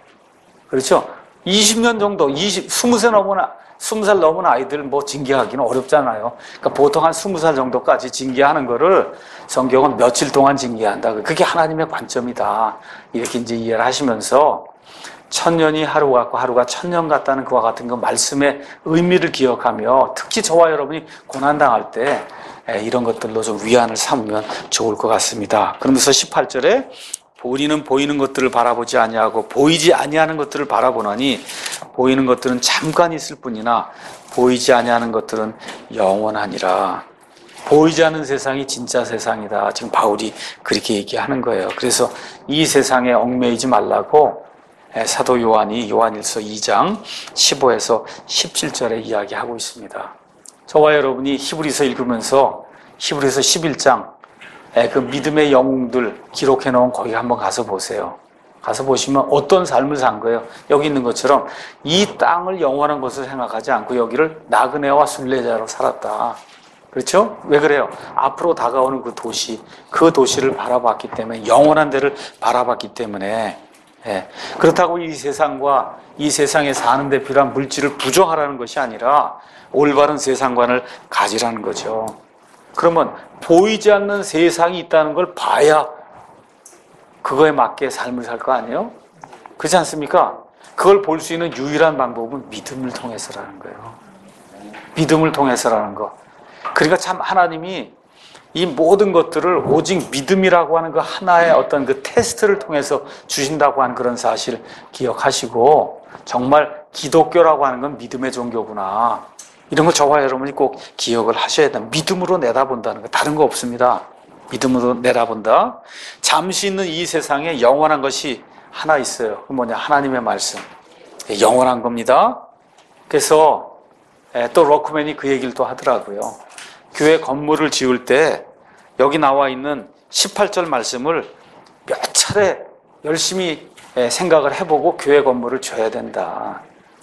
그렇죠? 이십 년 정도, 이십, 스무 살 넘은, 스무 살 넘은 아이들 뭐 징계하기는 어렵잖아요. 그러니까 보통 한 스무 살 정도까지 징계하는 거를 성경은 며칠 동안 징계한다. 그게 하나님의 관점이다. 이렇게 이제 이해를 하시면서 천년이 하루 같고 하루가 천년 같다는 그와 같은 그 말씀의 의미를 기억하며 특히 저와 여러분이 고난당할 때 이런 것들로 좀 위안을 삼으면 좋을 것 같습니다. 그러면서 십팔 절에 우리는 보이는 것들을 바라보지 아니하고 보이지 아니하는 것들을 바라보나니 보이는 것들은 잠깐 있을 뿐이나 보이지 아니하는 것들은 영원하니라. 보이지 않는 세상이 진짜 세상이다. 지금 바울이 그렇게 얘기하는 거예요. 그래서 이 세상에 얽매이지 말라고 사도 요한이 요한일서 이 장 십오에서 십칠 절에 이야기하고 있습니다. 저와 여러분이 히브리서 읽으면서 히브리서 십일 장 그 믿음의 영웅들 기록해 놓은 거기 한번 가서 보세요. 가서 보시면 어떤 삶을 산 거예요. 여기 있는 것처럼 이 땅을 영원한 것을 생각하지 않고 여기를 나그네와 순례자로 살았다. 그렇죠? 왜 그래요? 앞으로 다가오는 그 도시, 그 도시를 바라봤기 때문에, 영원한 데를 바라봤기 때문에. 예. 그렇다고 이 세상과 이 세상에 사는 데 필요한 물질을 부정하라는 것이 아니라 올바른 세상관을 가지라는 거죠. 그러면 보이지 않는 세상이 있다는 걸 봐야 그거에 맞게 삶을 살 거 아니에요? 그렇지 않습니까? 그걸 볼 수 있는 유일한 방법은 믿음을 통해서라는 거예요. 믿음을 통해서라는 거. 그러니까 참 하나님이 이 모든 것들을 오직 믿음이라고 하는 그 하나의 어떤 그 테스트를 통해서 주신다고 하는 그런 사실 기억하시고 정말 기독교라고 하는 건 믿음의 종교구나. 이런 거 저와 여러분이 꼭 기억을 하셔야 됩니다. 믿음으로 내다본다는 거 다른 거 없습니다. 믿음으로 내다본다. 잠시 있는 이 세상에 영원한 것이 하나 있어요. 그 뭐냐? 하나님의 말씀. 영원한 겁니다. 그래서 또 로크맨이 그 얘기를 또 하더라고요. 교회 건물을 지을 때 여기 나와 있는 십팔 절 말씀을 몇 차례 열심히 생각을 해보고 교회 건물을 지어야 된다.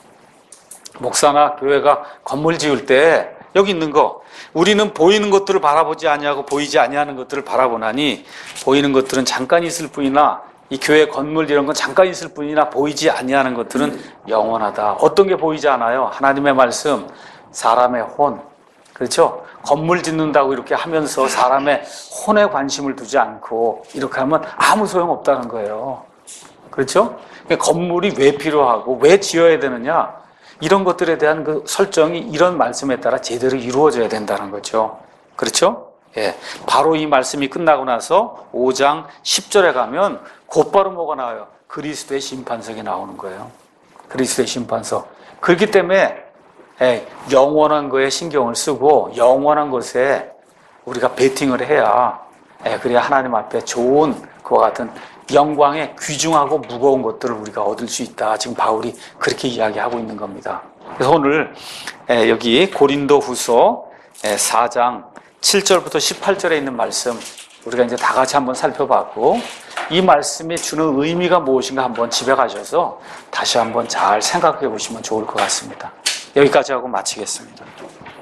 목사나 교회가 건물 지을 때 여기 있는 거 우리는 보이는 것들을 바라보지 아니하고 보이지 아니하는 것들을 바라보나니 보이는 것들은 잠깐 있을 뿐이나 이 교회 건물 이런 건 잠깐 있을 뿐이나 보이지 아니하는 것들은 영원하다. 어떤 게 보이지 않아요? 하나님의 말씀, 사람의 혼. 그렇죠? 건물 짓는다고 이렇게 하면서 사람의 혼에 관심을 두지 않고 이렇게 하면 아무 소용없다는 거예요. 그렇죠? 그러니까 건물이 왜 필요하고 왜 지어야 되느냐? 이런 것들에 대한 그 설정이 이런 말씀에 따라 제대로 이루어져야 된다는 거죠. 그렇죠? 예. 바로 이 말씀이 끝나고 나서 오 장 십 절에 가면 곧바로 뭐가 나와요? 그리스도의 심판석이 나오는 거예요. 그리스도의 심판석. 그렇기 때문에 예, 영원한 거에 신경을 쓰고 영원한 것에 우리가 베팅을 해야 예, 그래야 하나님 앞에 좋은 그와 같은 영광의 귀중하고 무거운 것들을 우리가 얻을 수 있다. 지금 바울이 그렇게 이야기하고 있는 겁니다. 그래서 오늘 예, 여기 고린도 후서 예, 사 장 칠 절부터 십팔 절에 있는 말씀 우리가 이제 다 같이 한번 살펴봤고 이 말씀이 주는 의미가 무엇인가 한번 집에 가셔서 다시 한번 잘 생각해 보시면 좋을 것 같습니다. 여기까지 하고 마치겠습니다.